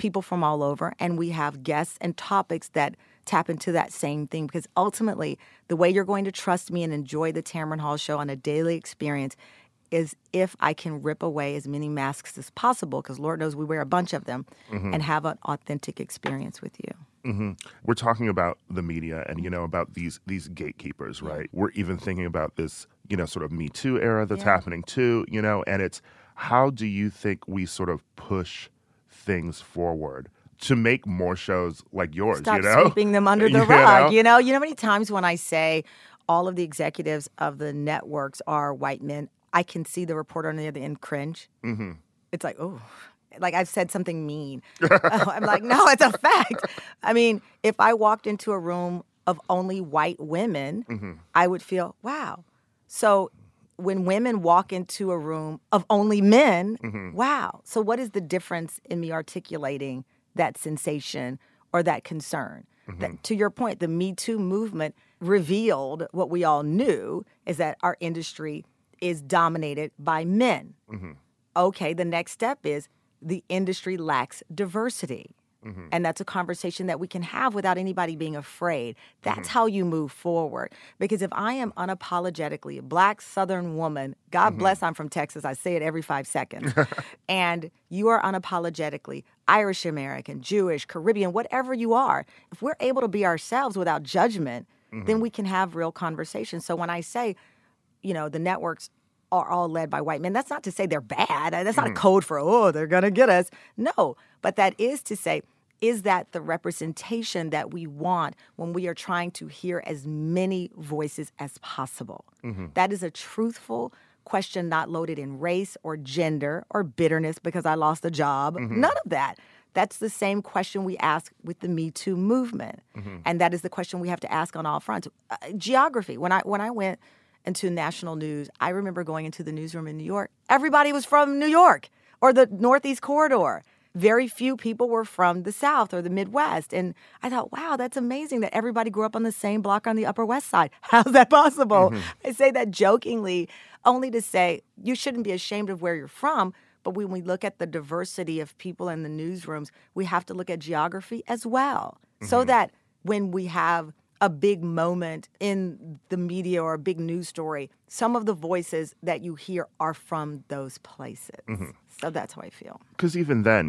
people from all over, and we have guests and topics that tap into that same thing. Because ultimately, the way you're going to trust me and enjoy the Tamron Hall Show on a daily experience is if I can rip away as many masks as possible, because Lord knows we wear a bunch of them, and have an authentic experience with you. We're talking about the media and, about these gatekeepers, right? We're even thinking about this, sort of Me Too era that's happening too, and it's how do you think we sort of push things forward to make more shows like yours, Stop sweeping them under the rug, You know how many times when I say all of the executives of the networks are white men, I can see the reporter on the other end cringe. It's like, oh, like I've said something mean. I'm like, no, it's a fact. I mean, if I walked into a room of only white women, I would feel, wow. So when women walk into a room of only men, wow. So what is the difference in me articulating that sensation or that concern? That, to your point, the Me Too movement revealed what we all knew, is that our industry is dominated by men. Okay, the next step is the industry lacks diversity. And that's a conversation that we can have without anybody being afraid. That's how you move forward. Because if I am unapologetically a Black Southern woman, God bless, I'm from Texas, I say it every 5 seconds, and you are unapologetically Irish American, Jewish, Caribbean, whatever you are, if we're able to be ourselves without judgment, then we can have real conversations. So when I say, the networks are all led by white men, that's not to say they're bad. That's not a code for, oh, they're going to get us. No, but that is to say, is that the representation that we want when we are trying to hear as many voices as possible? That is a truthful question, not loaded in race or gender or bitterness because I lost a job. None of that. That's the same question we ask with the Me Too movement. And that is the question we have to ask on all fronts. Geography. When I went into national news, I remember going into the newsroom in New York. Everybody was from New York or the Northeast Corridor. Very few people were from the South or the Midwest. And I thought, wow, that's amazing that everybody grew up on the same block on the Upper West Side. How's that possible? I say that jokingly, only to say you shouldn't be ashamed of where you're from. But when we look at the diversity of people in the newsrooms, we have to look at geography as well. So that when we have a big moment in the media or a big news story, some of the voices that you hear are from those places. So that's how I feel. Because even then,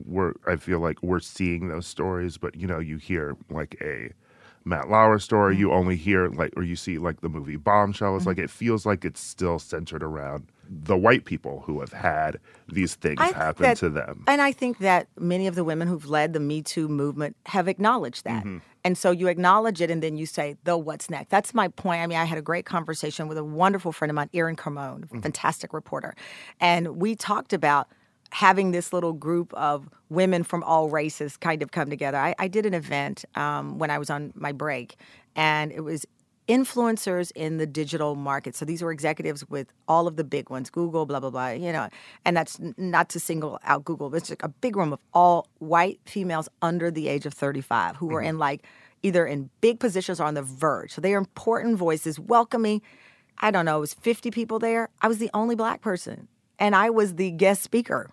I feel like we're seeing those stories, but, you hear like a Matt Lauer story, you only hear or you see like the movie Bombshell. It's like it feels like it's still centered around the white people who have had these things happen to them. And I think that many of the women who've led the Me Too movement have acknowledged that. And so you acknowledge it and then you say, though, what's next? That's my point. I mean, I had a great conversation with a wonderful friend of mine, Erin Carmone, fantastic reporter. And we talked about having this little group of women from all races kind of come together. I did an event when I was on my break, and it was influencers in the digital market. So these were executives with all of the big ones, Google, blah, blah, blah, and that's not to single out Google, but it's a big room of all white females under the age of 35 who were in either in big positions or on the verge. So they are important voices, welcoming, I don't know, it was 50 people there. I was the only Black person, and I was the guest speaker.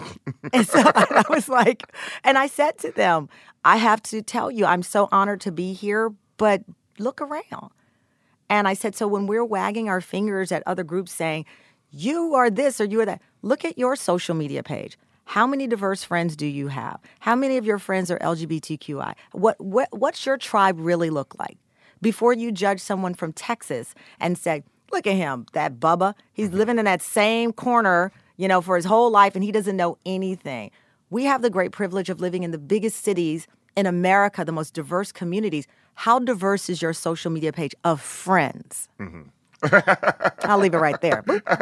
And so I was like, and I said to them, I have to tell you, I'm so honored to be here, but look around. And I said, so when we're wagging our fingers at other groups saying, you are this or you are that, look at your social media page. How many diverse friends do you have? How many of your friends are LGBTQI? What's your tribe really look like? Before you judge someone from Texas and say, look at him, that Bubba, he's living in that same corner, for his whole life and he doesn't know anything. We have the great privilege of living in the biggest cities in America, the most diverse communities. How diverse is your social media page of friends? I'll leave it right there.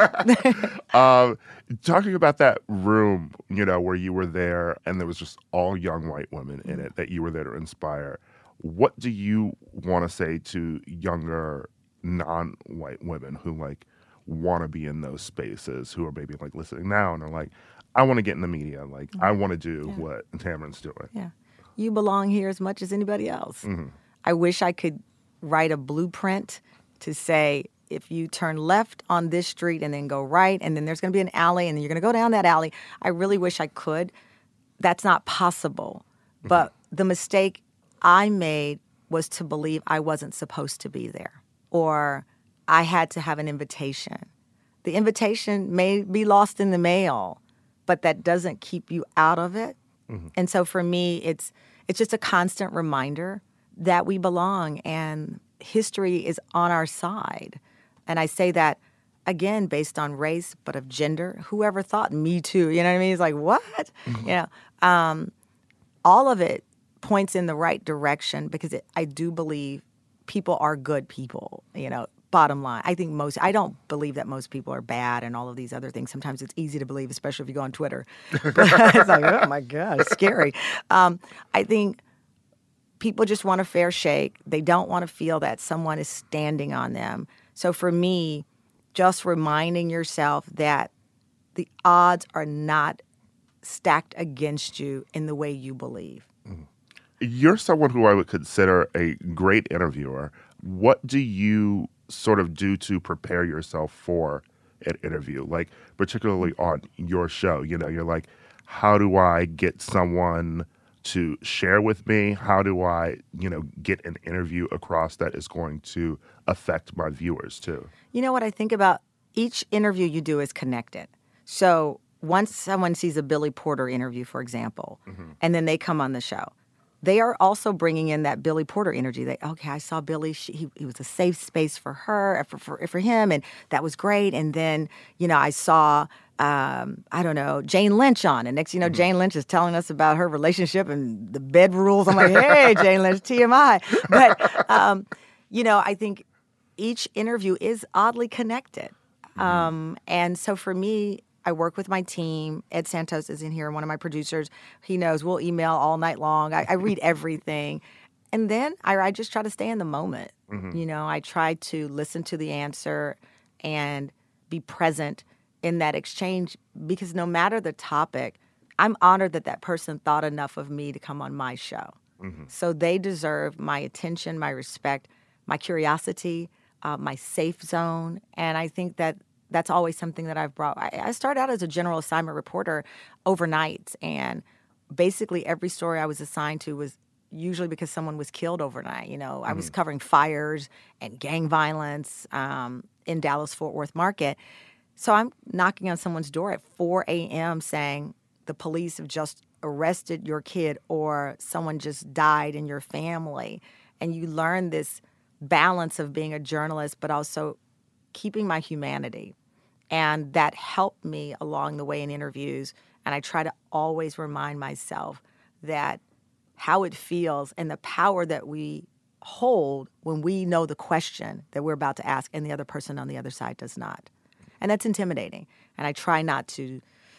Talking about that room, where you were there and there was just all young white women in it that you were there to inspire. What do you want to say to younger non-white women who want to be in those spaces, who are maybe listening now and are like, I want to get in the media. I want to do what Tamron's doing. Yeah. You belong here as much as anybody else. I wish I could write a blueprint to say, if you turn left on this street and then go right, and then there's going to be an alley, and then you're going to go down that alley. I really wish I could. that's not possible. But the mistake I made was to believe I wasn't supposed to be there, or I had to have an invitation. The invitation may be lost in the mail, but that doesn't keep you out of it. And so for me, it's just a constant reminder that we belong and history is on our side. And I say that, again, based on race, but of gender. Whoever thought Me Too, you know what I mean? It's like, what? You know, all of it points in the right direction because I do believe people are good people, you know, bottom line. I don't believe that most people are bad and all of these other things. Sometimes it's easy to believe, especially if you go on Twitter. But it's like, oh my God, it's scary. I think people just want a fair shake. They don't want to feel that someone is standing on them. So for me, just reminding yourself that the odds are not stacked against you in the way you believe. You're someone who I would consider a great interviewer. What do you sort of do to prepare yourself for an interview? Like, particularly on your show, you know, you're like, how do I get someone to share with me? How do I, you know, get an interview across that is going to affect my viewers too? You know what I think about? Each interview you do is connected. So once someone sees a Billy Porter interview, for example, and then they come on the show, they are also bringing in that Billy Porter energy. Okay, I saw Billy. He was a safe space for her, for him, and that was great. And then, you know, I saw, I don't know, Jane Lynch on. And next thing you know, Jane Lynch is telling us about her relationship and the bed rules. I'm like, hey, Jane Lynch, TMI. But, you know, I think each interview is oddly connected. And so for me, I work with my team. Ed Santos is in here, one of my producers. He knows we'll email all night long. I read everything. And then I just try to stay in the moment. You know, I try to listen to the answer and be present in that exchange because no matter the topic, I'm honored that that person thought enough of me to come on my show. So they deserve my attention, my respect, my curiosity, my safe zone. And I think that that's always something that I've brought. I started out as a general assignment reporter overnight, and basically every story I was assigned to was usually because someone was killed overnight. You know, I was covering fires and gang violence in Dallas-Fort Worth market. So I'm knocking on someone's door at 4 a.m. saying the police have just arrested your kid or someone just died in your family. And you learn this balance of being a journalist but also keeping my humanity. And that helped me along the way in interviews. And I try to always remind myself that how it feels and the power that we hold when we know the question that we're about to ask and the other person on the other side does not. And that's intimidating. And I try not to,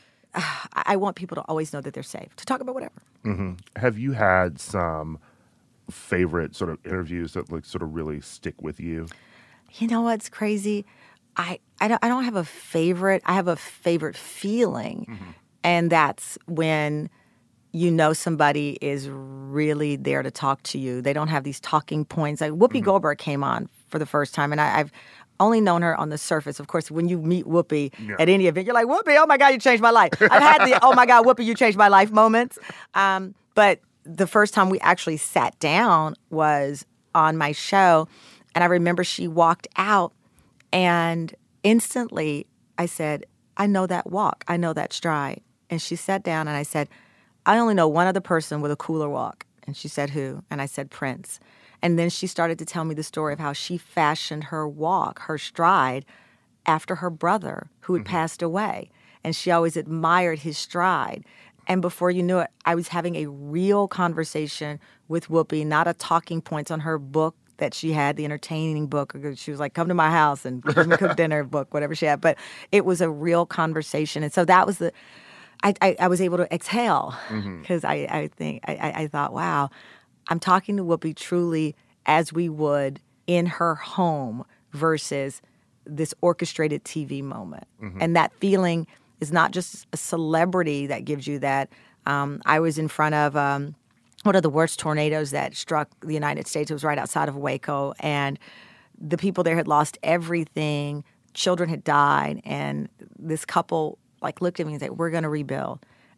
I want people to always know that they're safe, to talk about whatever. Have you had some favorite sort of interviews that like sort of really stick with you? You know what's crazy? I don't have a favorite. I have a favorite feeling, and that's when you know somebody is really there to talk to you. They don't have these talking points. Like Whoopi Goldberg came on for the first time, and I've only known her on the surface. Of course, when you meet Whoopi at any event, you're like, Whoopi, oh my God, you changed my life. I've had the, oh my God, Whoopi, you changed my life moments. But the first time we actually sat down was on my show, and I remember she walked out, and instantly I said, I know that walk. I know that stride. And she sat down and I said, I only know one other person with a cooler walk. And she said, who? And I said, Prince. And then she started to tell me the story of how she fashioned her walk, her stride, after her brother who had passed away. And she always admired his stride. And before you knew it, I was having a real conversation with Whoopi, not a talking points on her book that she had, the entertaining book. She was like, come to my house and cook dinner book, whatever she had. But it was a real conversation. And so that was I was able to exhale because I thought, wow, I'm talking to Whoopi truly as we would in her home versus this orchestrated TV moment. And that feeling is not just a celebrity that gives you that. I was in front of one of the worst tornadoes that struck the United States. It was right outside of Waco, and the people there had lost everything. Children had died, and this couple like looked at me and said, we're going to rebuild.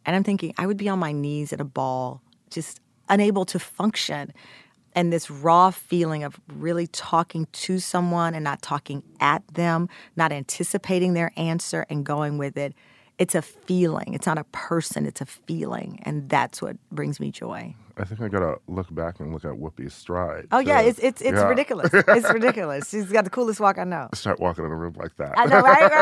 And I'm thinking, I would be on my knees at a ball, just unable to function. And this raw feeling of really talking to someone and not talking at them, not anticipating their answer and going with it. It's a feeling. It's not a person. It's a feeling. And that's what brings me joy. I think I got to look back and look at Whoopi's stride. Oh, yeah. It's Yeah. ridiculous. It's ridiculous. She's got the coolest walk I know. Start walking in a room like that. I know,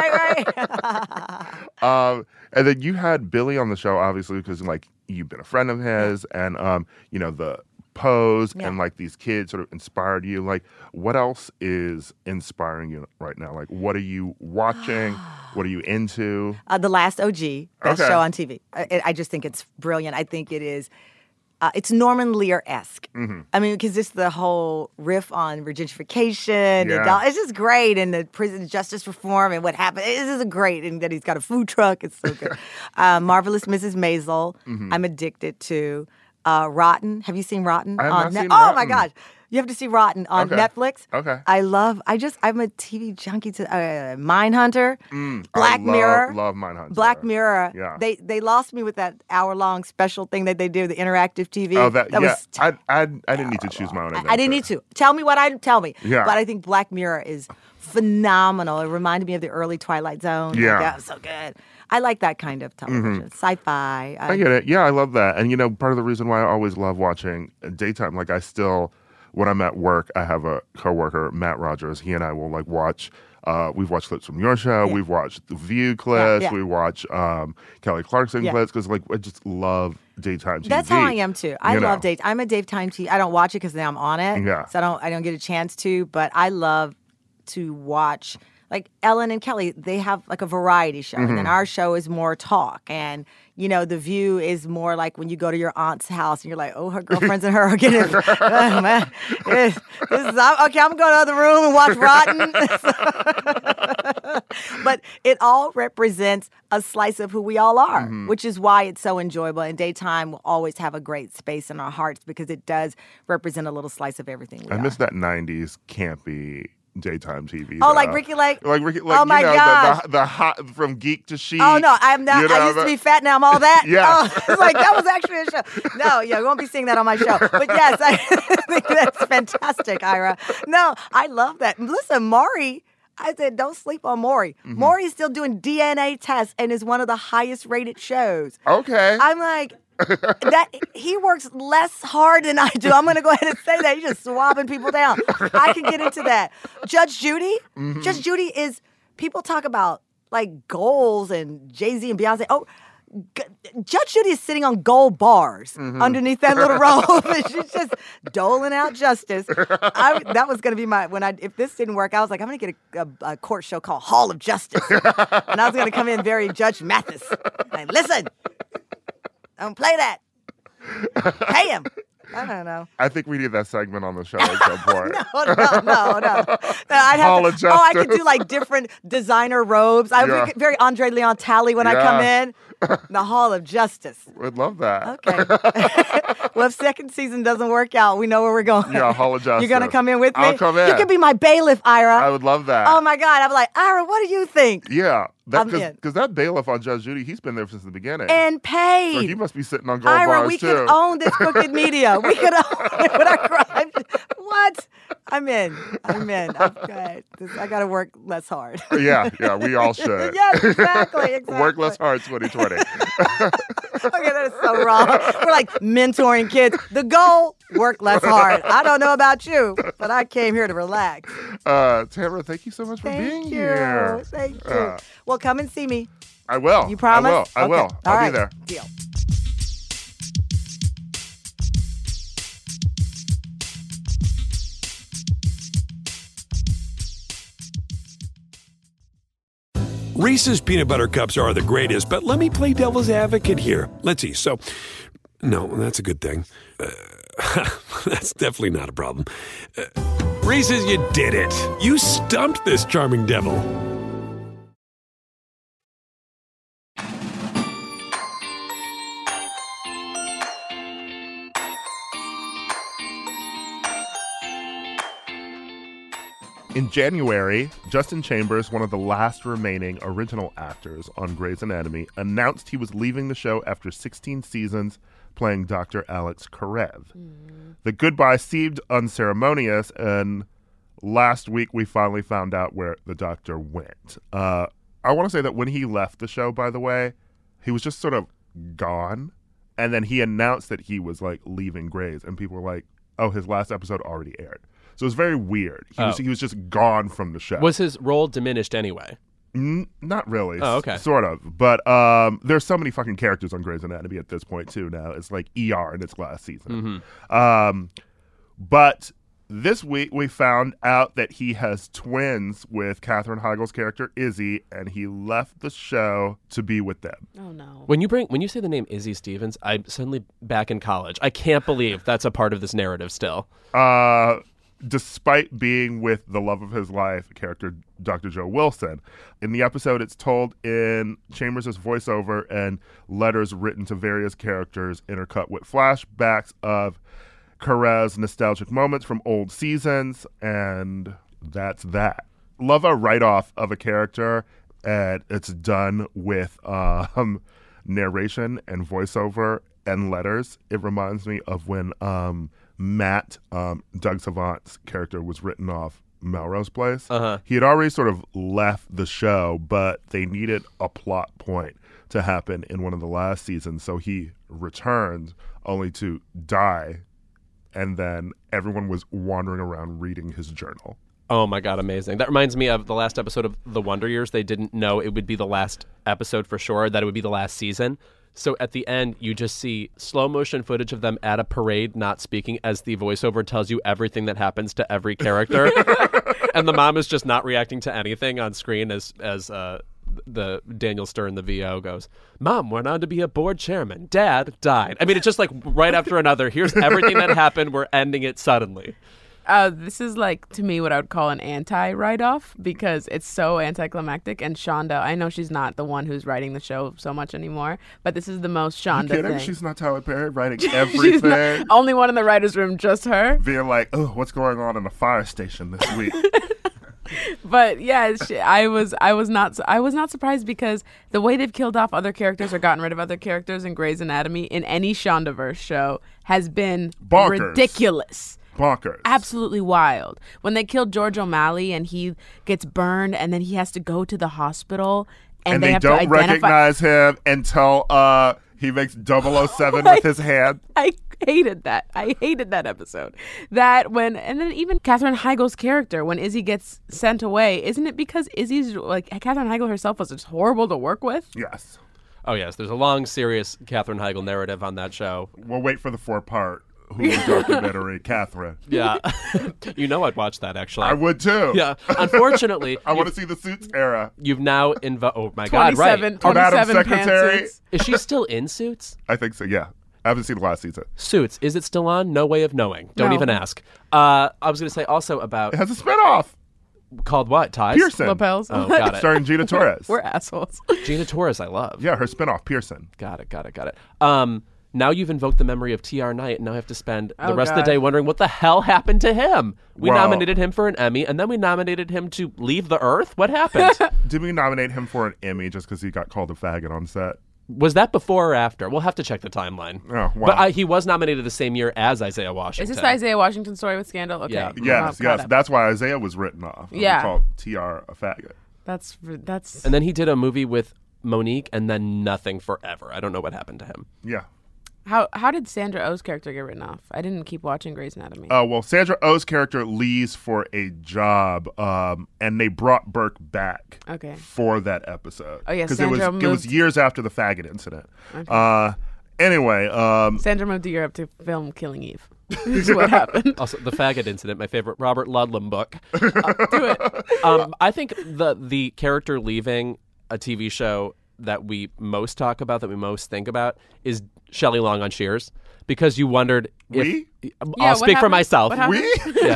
right. And then you had Billy on the show, obviously, because like you've been a friend of his, and you know, the Pose and like these kids sort of inspired you. Like, what else is inspiring you right now? Like, what are you watching? What are you into? The Last OG, best show on TV. I just think it's brilliant. I think it is. It's Norman Lear-esque. I mean, because it's the whole riff on regentification. Yeah. It's just great. And the prison justice reform and what happened. It's just great. And that he's got a food truck. It's so good. Marvelous Mrs. Maisel, I'm addicted to. Rotten. Have you seen Rotten? I have not seen Oh, Rotten. my gosh. You have to see Rotten on Netflix. Okay. I'm a TV junkie to Mindhunter, Black Mirror. Love Mindhunter. Black Mirror. Yeah. They lost me with that hour-long special thing that they do, the interactive TV. Oh, that yeah. was I didn't need to choose my own adventure. I didn't need to. Tell me. Yeah. But I think Black Mirror is phenomenal. It reminded me of the early Twilight Zone. Yeah. That was so good. I like that kind of television. Sci-fi. I get it. Yeah, I love that. And, you know, part of the reason why I always love watching daytime, like I still, when I'm at work, I have a coworker, Matt Rogers. He and I will like watch, we've watched clips from your show. We've watched The View clips. We watch Kelly Clarkson clips because like I just love daytime TV. That's how I am too. I love daytime. I'm a daytime TV. I don't watch it because now I'm on it. Yeah. So I don't get a chance to, but I love to watch. Like Ellen and Kelly, they have like a variety show, and then our show is more talk. And you know, The View is more like when you go to your aunt's house and you're like, oh, her girlfriends and her are getting. Oh, man, this is okay. I'm going to the other room and watch Rotten. But it all represents a slice of who we all are, which is why it's so enjoyable. And daytime will always have a great space in our hearts because it does represent a little slice of everything we are. I miss that 90s campy daytime TV. Oh, like Ricky Lake? Like Ricky Lake. Oh, my gosh. The hot from Geek to Chic. Oh, no, I'm not. You know, I used to be fat, now I'm all that. Yeah. Oh, it's like, that was actually a show. No, yeah, we won't be seeing that on my show. But yes, I think that's fantastic, Ira. No, I love that. Listen, Maury, I said, don't sleep on Maury. Maury is still doing DNA tests and is one of the highest rated shows. Okay. I'm like, that he works less hard than I do. I'm going to go ahead and say that. He's just swabbing people down. I can get into that. Judge Judy? Judge Judy is, people talk about like goals and Jay-Z and Beyonce. Oh, Judge Judy is sitting on gold bars underneath that little robe. And she's just doling out justice. That was going to be if this didn't work, I was like, I'm going to get a court show called Hall of Justice. And I was going to come in very Judge Mathis. Like, listen. Don't play that. Pay him. I don't know. I think we need that segment on the show at some point. No. Hall of Justice. I could do like different designer robes. I would be very Andre Leon Talley when I come in. The Hall of Justice. Would love that. Okay. Well, if second season doesn't work out, we know where we're going. Yeah, Hall of Justice. You're going to come in with me? I'll come in. You could be my bailiff, Ira. I would love that. Oh, my God. I'm like, Ira, what do you think? Yeah. I'm in. Because that bailiff on Judge Judy, he's been there since the beginning. And paid. So he must be sitting on gold Ira, bars, we too. could own this crooked media. We could own it with our crimes. What? I'm in. I got to work less hard. Yeah, we all should. Yes, exactly. Work less hard 2020. Okay, that is so wrong. We're like mentoring kids. The goal, work less hard. I don't know about you, but I came here to relax. Tamara, thank you so much for being here. Thank you. Well, come and see me. I will. You promise? I will. Okay. I'll be there. Deal. Reese's peanut butter cups are the greatest, but let me play devil's advocate here. Let's see. So, no, that's a good thing. That's definitely not a problem. Reese's, you did it. You stumped this charming devil. In January, Justin Chambers, one of the last remaining original actors on Grey's Anatomy, announced he was leaving the show after 16 seasons playing Dr. Alex Karev. The goodbye seemed unceremonious, and last week we finally found out where the doctor went. I want to say that when he left the show, by the way, he was just sort of gone, and then he announced that he was like leaving Grey's, and people were like, oh, his last episode already aired. So it was very weird. He was just gone from the show. Was his role diminished anyway? Not really. Oh, okay. Sort of. But there's so many fucking characters on Grey's Anatomy at this point, too, now. It's like ER in its last season. But this week we found out that he has twins with Katherine Heigl's character, Izzy, and he left the show to be with them. Oh, no. When you say the name Izzy Stevens, I'm suddenly back in college. I can't believe that's a part of this narrative still. Despite being with the love of his life, character Dr. Joe Wilson. In the episode, it's told in Chambers' voiceover and letters written to various characters intercut with flashbacks of Karev's nostalgic moments from old seasons, and that's that. Love a write-off of a character, and it's done with narration and voiceover and letters. It reminds me of when Matt, Doug Savant's character, was written off Melrose Place. He had already sort of left the show, but they needed a plot point to happen in one of the last seasons, so he returned only to die, and then everyone was wandering around reading his journal. Oh my God, amazing. That reminds me of the last episode of The Wonder Years. They didn't know it would be the last episode for sure, that it would be the last season. So at the end, you just see slow motion footage of them at a parade not speaking as the voiceover tells you everything that happens to every character. And the mom is just not reacting to anything on screen as the Daniel Stern, the VO, goes, Mom went on to be a board chairman. Dad died. I mean, it's just like right after another. Here's everything that happened. We're ending it suddenly. This is like, to me, what I would call an anti-write-off because it's so anticlimactic. And Shonda, I know she's not the one who's writing the show so much anymore, but this is the most Shonda thing. She's not Tyler Perry writing everything. She's not, only one in the writer's room, just her. Being like, oh, what's going on in the fire station this week? But yeah, I was not surprised because the way they've killed off other characters or gotten rid of other characters in Grey's Anatomy in any Shondaverse show has been bonkers. Ridiculous. Bonkers. Absolutely wild. When they killed George O'Malley and he gets burned and then he has to go to the hospital and they have don't to identify. Recognize him until he makes 007 with his hand. I hated that. I hated that episode. And then even Katherine Heigl's character, when Izzy gets sent away, isn't it because Izzy's, like, Katherine Heigl herself was just horrible to work with? Yes. Oh, yes. There's a long, serious Katherine Heigl narrative on that show. We'll wait for the 4-part Hulu documentary, Catherine. Yeah. You know I'd watch that, actually. I would, too. Yeah. Unfortunately. I want to see the Suits era. You've now oh, my God, right. 27 Secretary. pantsuits. Is she still in Suits? I think so, yeah. I haven't seen the last season. Suits. Is it still on? No way of knowing. Don't No. even ask. I was going to say also about... It has a spinoff. Called what? Ties? Pearson. Lapels. Oh, got it. Starring Gina Torres. We're assholes. Gina Torres, I love. Yeah, her spinoff, Pearson. Got it. Now you've invoked the memory of T.R. Knight, and now I have to spend the rest of the God. day wondering what the hell happened to him. We Well- nominated him for an Emmy, and then we nominated him to leave the Earth? What happened? Did we nominate him for an Emmy just because he got called a faggot on set? Was that before or after? We'll have to check the timeline. Oh, wow. But he was nominated the same year as Isaiah Washington. Is this the Isaiah Washington story with Scandal? Okay. Yeah. Yes, Caught yes. up. That's why Isaiah was written off. Yeah. We called TR a faggot. That's And then he did a movie with Monique, and then nothing forever. I don't know what happened to him. Yeah. How did Sandra Oh's character get written off? I didn't keep watching Grey's Anatomy. Well, Sandra Oh's character leaves for a job, and they brought Burke back for that episode. Oh, yeah, because Sandra it was years after the faggot incident. Anyway, Sandra moved to Europe to film Killing Eve. This is what happened. Also, the faggot incident, my favorite Robert Ludlum book. Do it. I think the character leaving a TV show that we most talk about, that we most think about, is Shelley Long on Cheers, because you wondered if... I'll what speak for happened? myself. What happened?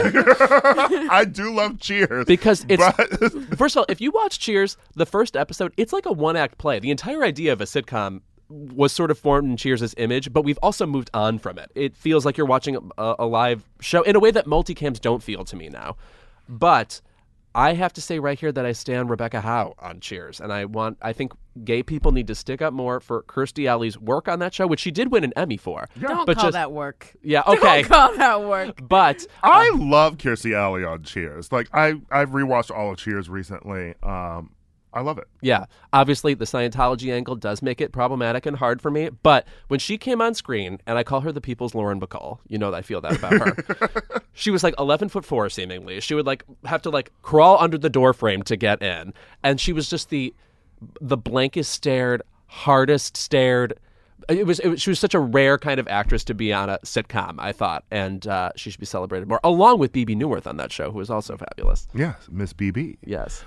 we? I do love Cheers. Because it's... but- First of all, if you watch Cheers, the first episode, it's like a one-act play. The entire idea of a sitcom was sort of formed in Cheers' image, but we've also moved on from it. It feels like you're watching a live show in a way that multicams don't feel to me now. But I have to say right here that I stand Rebecca Howe on Cheers, and I think gay people need to stick up more for Kirstie Alley's work on that show, which she did win an Emmy for. Don't but call that work. Yeah, okay. Don't call that work. But I love Kirstie Alley on Cheers. Like I've rewatched all of Cheers recently. I love it. Yeah, obviously the Scientology angle does make it problematic and hard for me. But when she came on screen, and I call her the people's Lauren Bacall, you know I feel that about her. She was like 11'4" seemingly. She would like have to like crawl under the door frame to get in, and she was just the blankest stared, hardest stared. She was such a rare kind of actress to be on a sitcom, I thought, and she should be celebrated more, along with Bebe Neuwirth on that show, who is also fabulous. Yes, Miss BB. Yes.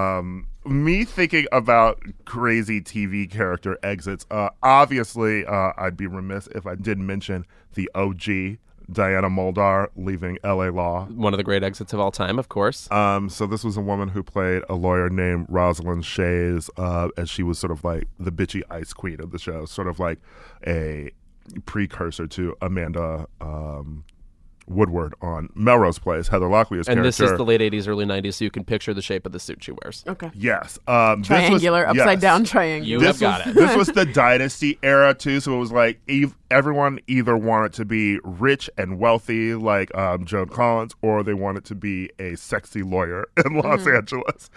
Me thinking about crazy TV character exits, obviously I'd be remiss if I didn't mention the OG, Diana Muldaur, leaving LA Law. One of the great exits of all time, of course. So this was a woman who played a lawyer named Rosalind Shays, and she was sort of like the bitchy ice queen of the show, sort of like a precursor to Amanda Woodward on Melrose Place, Heather Locklear's character. And this is the late 80s, early 90s, so you can picture the shape of the suit she wears. Okay. Yes. Triangular, upside down triangle. You have got it. This was the Dynasty era, too, so it was like everyone either wanted to be rich and wealthy like Joan Collins, or they wanted to be a sexy lawyer in Los Angeles.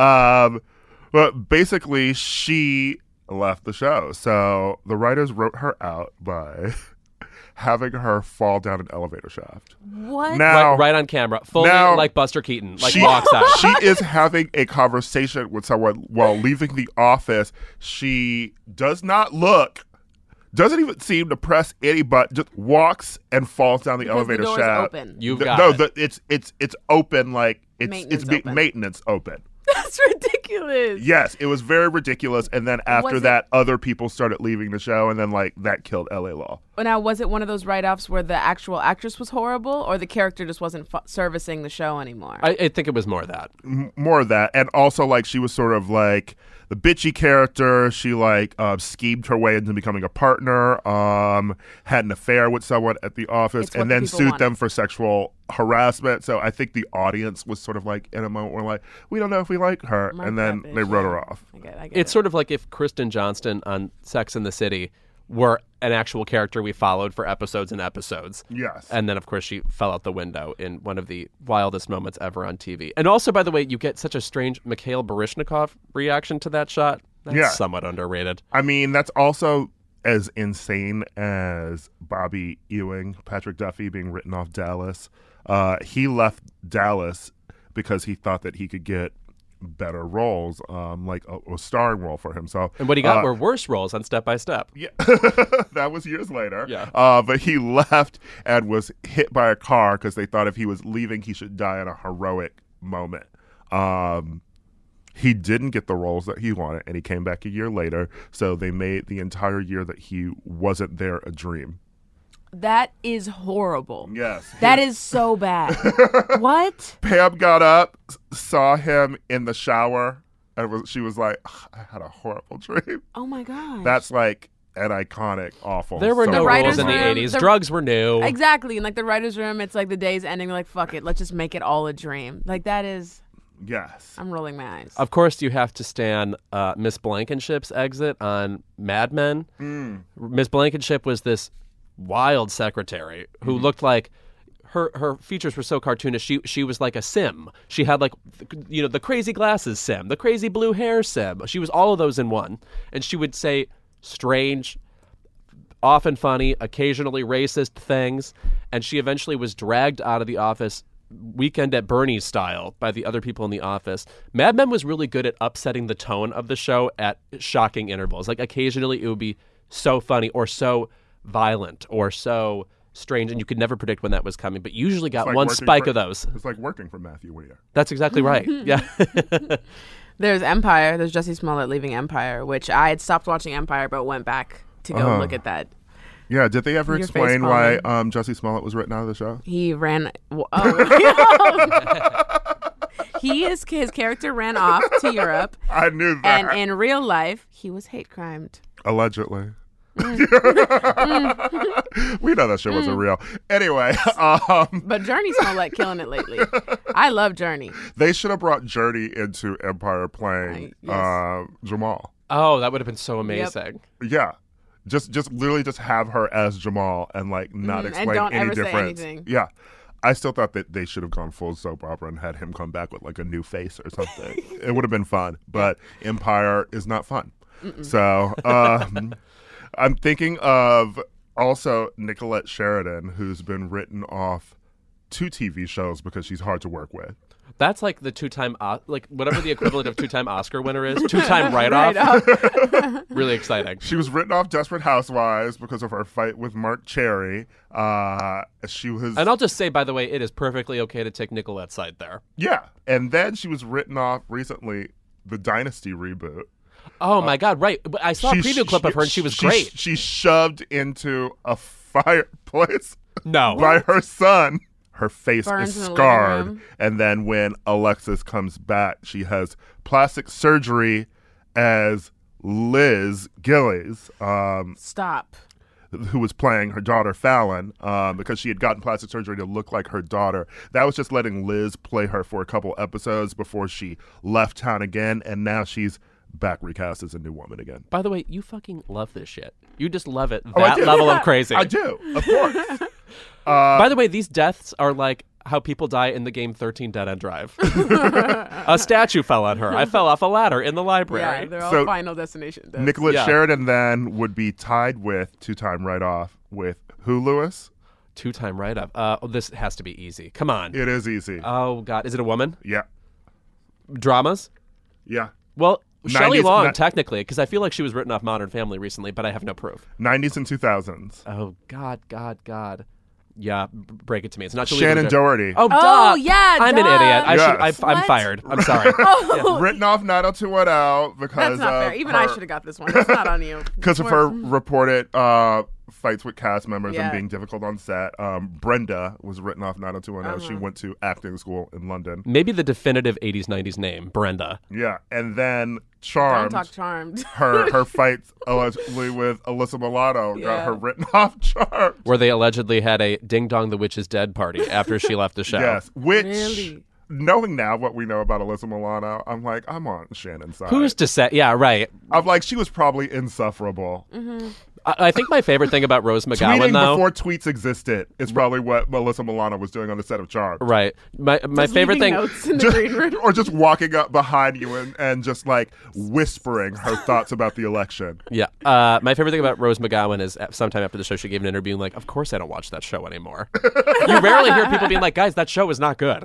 But basically, she left the show. So the writers wrote her out by having her fall down an elevator shaft. What? Now, Right on camera. Fully now, like Buster Keaton. Like walks out. She is having a conversation with someone while leaving the office. She does not look, doesn't even seem to press any button, just walks and falls down the elevator the door's shaft. open. You've got it. It's open, like Maintenance it's open. maintenance open. That's ridiculous. Yes, it was very ridiculous. And then after Was that, other people started leaving the show, and then like that killed LA Law. Now, was it one of those write-offs where the actual actress was horrible, or the character just wasn't servicing the show anymore? I think it was more of that. More of that, and also like she was sort of like the bitchy character. She like schemed her way into becoming a partner, had an affair with someone at the office, It's what and the then people sued wanted. them for sexual harassment. So I think the audience was sort of like in a moment where like, we don't know if we like her, Mark and then that bitch, they wrote yeah. her off. I get It's sort of like if Kristen Johnston on Sex and the City were an actual character we followed for episodes and episodes. Yes. And then, of course, she fell out the window in one of the wildest moments ever on TV. And also, by the way, you get such a strange Mikhail Baryshnikov reaction to that shot. That's somewhat underrated. I mean, that's also as insane as Bobby Ewing, Patrick Duffy being written off Dallas. He left Dallas because he thought that he could get better roles, like a starring role for himself. And what he got were worse roles on Step by Step. Yeah, that was years later. Yeah. But he left and was hit by a car because they thought if he was leaving, he should die in a heroic moment. He didn't get the roles that he wanted, and he came back a year later. So they made the entire year that he wasn't there a dream. That is horrible. Yes. That is so bad. What? Pam got up, saw him in the shower, and she was like, I had a horrible dream. Oh my god. That's like an iconic, awful. There were so no rules writers' in the room, 80s. the- Drugs were new. Exactly. In like the writer's room, it's like the day's ending. Like, fuck it. Let's just make it all a dream. Like, that is. Yes. I'm rolling my eyes. Of course, you have to stand Miss Blankenship's exit on Mad Men. Miss Blankenship was this wild secretary who looked like her features were so cartoonish. She was like a Sim. She had like the crazy glasses Sim, the crazy blue hair Sim. She was all of those in one, and she would say strange, often funny, occasionally racist things. And she eventually was dragged out of the office, Weekend at Bernie's style, by the other people in the office. Mad Men was really good at upsetting the tone of the show at shocking intervals. Like occasionally it would be so funny or so violent or so strange, and you could never predict when that was coming, but you usually got like one working spike for- of those. It's like working for Matthew Weir. That's exactly right. Yeah. There's Empire. There's Jussie Smollett leaving Empire, which I had stopped watching Empire but went back to go look at that. Yeah, did they ever Your explain face why palming. Jussie Smollett was written out of the show? He ran. His character ran off to Europe, I knew that. and in real life, he was hate crimed. Allegedly. We know that shit wasn't real. Anyway, But Journey smelled like killing it lately. I love Journey. they should have brought Journey into Empire playing Yes. Jamal. Oh, that would have been so amazing. Yeah. Just literally just have her as Jamal and like not and explain don't any ever say difference. anything. Yeah. I still thought that they should have gone full soap opera and had him come back with like a new face or something. It would have been fun, but Empire is not fun. So I'm thinking of also Nicolette Sheridan, who's been written off 2 TV shows because she's hard to work with. That's like the 2-time, like whatever the equivalent of 2-time Oscar winner is. 2-time write-off. Really exciting. She was written off Desperate Housewives because of her fight with Mark Cherry. She was, And I'll just say, by the way, it is perfectly okay to take Nicolette's side there. yeah, and then she was written off recently the Dynasty reboot. Oh my God, right. But I saw a preview clip of her and she was great. She's shoved into a fireplace No. by her son. Her face Burns is in the living scarred. room. And then when Alexis comes back, she has plastic surgery as Liz Gillies, Stop. who was playing her daughter Fallon, because she had gotten plastic surgery to look like her daughter. That was just letting Liz play her for a couple episodes before she left town again. And now she's back recast as a new woman again. By the way, you fucking love this shit. You just love it. I That do. level of crazy. I do, of course. By the way, these deaths are like how people die in the game 13 Dead End Drive. A statue fell on her. I fell off a ladder in the Yeah, library. they're all So, Final Destination. deaths. Nicolette Yeah. Sheridan then would be tied with 2-time write-off with who, Lewis? 2-time write-up. This has to be easy. Come on. It is easy. Oh, God. Is it a woman? Yeah. Dramas? Yeah. Well, Shelley 90s Long, ni- technically, because I feel like she was written off Modern Family recently, but I have no proof. 90s and 2000s. Oh, God. Yeah, break it to me. It's not Shannon Doherty. Oh, Oh, duh. yeah, I'm an duh. idiot. Yes. I'm What? fired. I'm sorry. Written off 90210 because That's not fair. Even I should have got this one. That's not on you. because of her reported fights with cast members and Yeah. being difficult on set. Brenda was written off 90210. She went to acting school in London. Maybe the definitive 80s, 90s name, Brenda. Yeah, and then Don't Charmed. talk Charmed. her fights allegedly with Alyssa Milano got Yeah. her written off Charmed. Where they allegedly had a Ding Dong the Witch is Dead party after she left the show. Yes, which Really? knowing now what we know about Alyssa Milano, I'm like, I'm on Shannon's side. Who's to say? Yeah, right. I'm like, she was probably insufferable. I think my favorite thing about Rose McGowan, Tweeting though. before tweets existed is probably what Melissa Milano was doing on the set of Charmed. Right. My favorite Leaving thing. Notes in the green room. Or just walking up behind you and just like whispering her thoughts about the election. Yeah. My favorite thing about Rose McGowan is sometime after the show, she gave an interview like, of course I don't watch that show anymore. You rarely hear people being like, guys, that show is not good.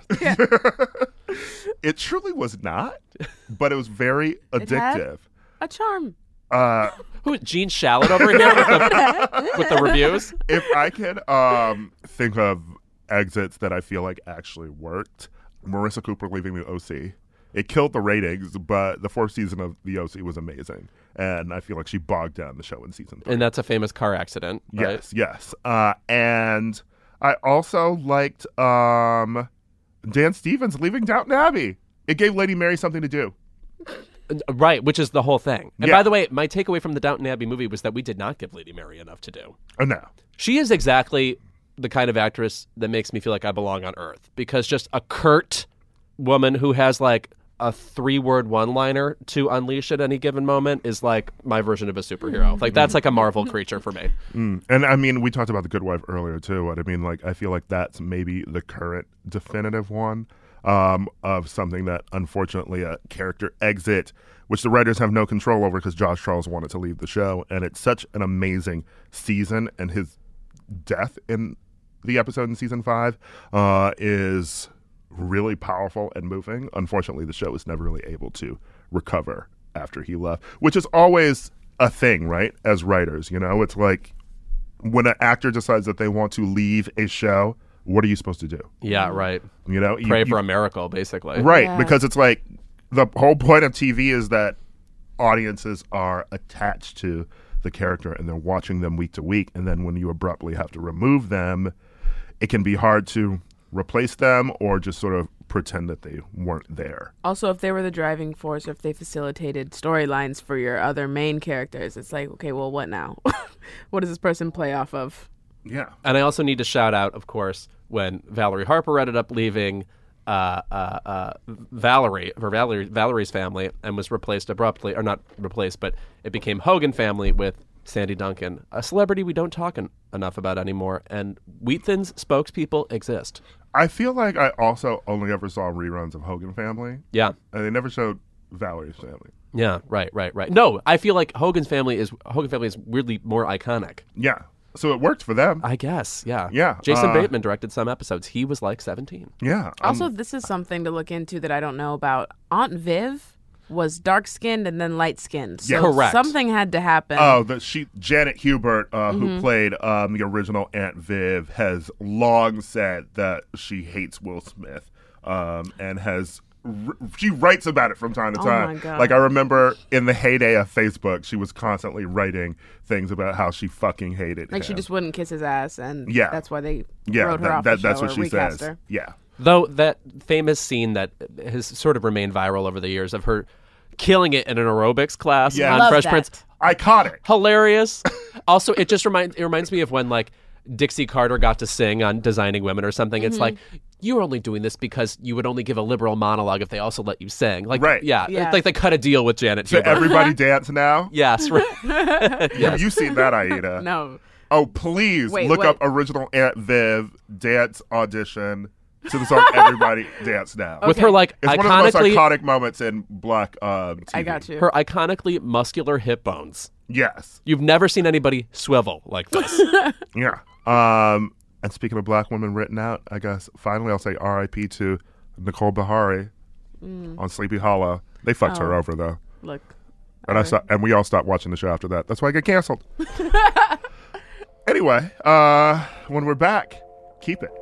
It truly was not, but it was very addictive. A charm. Who, Gene Shalit over here with the reviews? If I can think of exits that I feel like actually worked, Marissa Cooper leaving the OC. It killed the ratings, but the 4th season of the OC was amazing. And I feel like she bogged down the show in season 3. And that's a famous car accident, right? Yes. And I also liked Dan Stevens leaving Downton Abbey. It gave Lady Mary something to do. Right, which is the whole thing. And Yeah. by the way, my takeaway from the Downton Abbey movie was that we did not give Lady Mary enough to do. Oh, no. She is exactly the kind of actress that makes me feel like I belong on Earth, because just a curt woman who has like a 3-word one-liner to unleash at any given moment is like my version of a superhero. Like that's like a Marvel creature for me. And I mean, we talked about The Good Wife earlier, too. But I mean, like, I feel like that's maybe the current definitive one of something that, unfortunately, a character exit, which the writers have no control over because Josh Charles wanted to leave the show. And it's such an amazing season. And his death in the episode in season 5 is really powerful and moving. Unfortunately, the show was never really able to recover after he left, which is always a thing, right? As writers, you know, it's like when an actor decides that they want to leave a show, what are you supposed to do? Yeah, right. You know, Pray for a miracle, basically. right? Yeah. Because it's like the whole point of TV is that audiences are attached to the character and they're watching them week to week, and then when you abruptly have to remove them, it can be hard to replace them or just sort of pretend that they weren't there. Also, if they were the driving force or if they facilitated storylines for your other main characters, it's like, okay, well, what now? What does this person play off of? Yeah. And I also need to shout out, of course, when Valerie Harper ended up leaving Valerie's family and was replaced abruptly, or not replaced, but it became Hogan family with Sandy Duncan, a celebrity we don't talk enough about anymore. And Wheat Thins spokespeople exist. I feel like I also only ever saw reruns of Hogan Family. Yeah. And they never showed Valerie's family. Yeah, right. No, I feel like Hogan family is weirdly more iconic. Yeah. So it worked for them. I guess, yeah. Yeah. Jason Bateman directed some episodes. He was like 17. Yeah. Also, this is something to look into that I don't know about. Aunt Viv was dark-skinned and then light-skinned. So Yeah. Correct. something had to happen. Oh, Janet Hubert, who played the original Aunt Viv, has long said that she hates Will Smith, and she writes about it from time to time. Oh my God. Like, I remember in the heyday of Facebook, she was constantly writing things about how she fucking hated Like him. she just wouldn't kiss his ass, and Yeah. that's why they yeah, wrote her off the show that's what or she recast says. her. Yeah. Though that famous scene that has sort of remained viral over the years of her killing it in an aerobics class Yeah. on Love Fresh that. Prince. Iconic. Hilarious. Also, it just reminds me of when like Dixie Carter got to sing on Designing Women or something. It's like, you're only doing this because you would only give a liberal monologue if they also let you sing. Like, Right. Yeah. Yeah. It's like they cut a deal with Janet So Hubert. everybody dance now? Yes. Right. Have you seen that, Aida? No. Oh, please Wait, look wait. up original Aunt Viv dance audition to the song Everybody Dance Now. With her like It's one of the most iconically, iconic moments in Black TV. I got you. her iconically muscular hip bones. Yes. You've never seen anybody swivel like this. Yeah. And speaking of black women written out, I guess finally I'll say R.I.P. to Nicole Beharie on Sleepy Hollow. They fucked her over though, Look. and we all stopped watching the show after that. That's why I get canceled. Anyway, when we're back, keep it.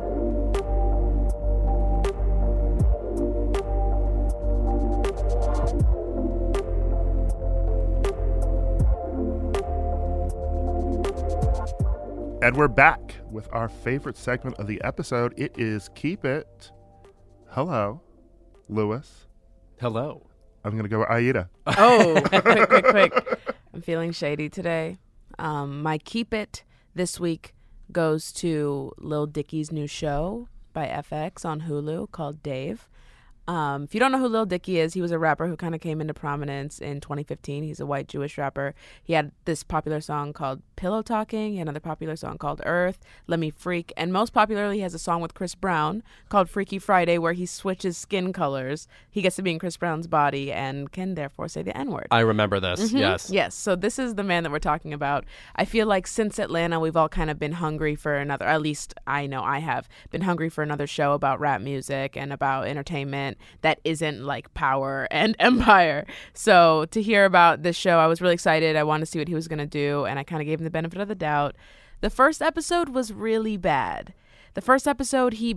And we're back with our favorite segment of the episode. It is Keep It. Hello, Lewis. Hello. I'm going to go with Aida. Oh, quick. I'm feeling shady today. My Keep It this week goes to Lil Dicky's new show by FX on Hulu called Dave. If you don't know who Lil Dicky is, he was a rapper who kind of came into prominence in 2015. He's a white Jewish rapper. He had this popular song called Pillow Talking, another popular song called Earth, Let Me Freak, and most popularly he has a song with Chris Brown called Freaky Friday where he switches skin colors. He gets to be in Chris Brown's body and can therefore say the N-word. I remember this. Yes. Yes, so this is the man that we're talking about. I feel like since Atlanta, we've all kind of been hungry for another, at least I know I have, been hungry for another show about rap music and about entertainment that isn't like Power and Empire. So to hear about this show, I was really excited. I wanted to see what he was going to do, and I kind of gave him the benefit of the doubt. The first episode was really bad. The first episode, he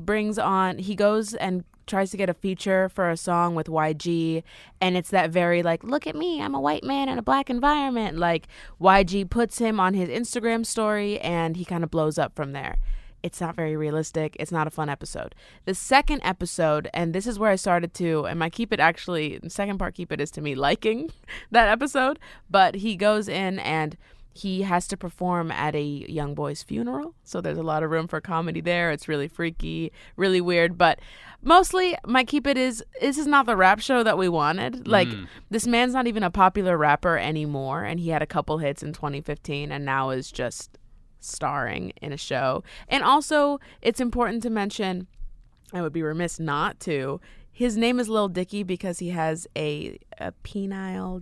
goes and tries to get a feature for a song with YG, and it's that very like, look at me, I'm a white man in a black environment. Like, YG puts him on his Instagram story, and he kind of blows up from there. It's not very realistic. It's not a fun episode. The second episode, and this is where I started to, and my Keep It actually, the second part Keep It is to me liking that episode, but he goes in and he has to perform at a young boy's funeral. So there's a lot of room for comedy there. It's really freaky, really weird, but mostly my Keep It is, this is not the rap show that we wanted. Like, this man's not even a popular rapper anymore, and he had a couple hits in 2015 and now is just starring in a show. And also, it's important to mention, I would be remiss not to, his name is Lil Dicky because he has a penile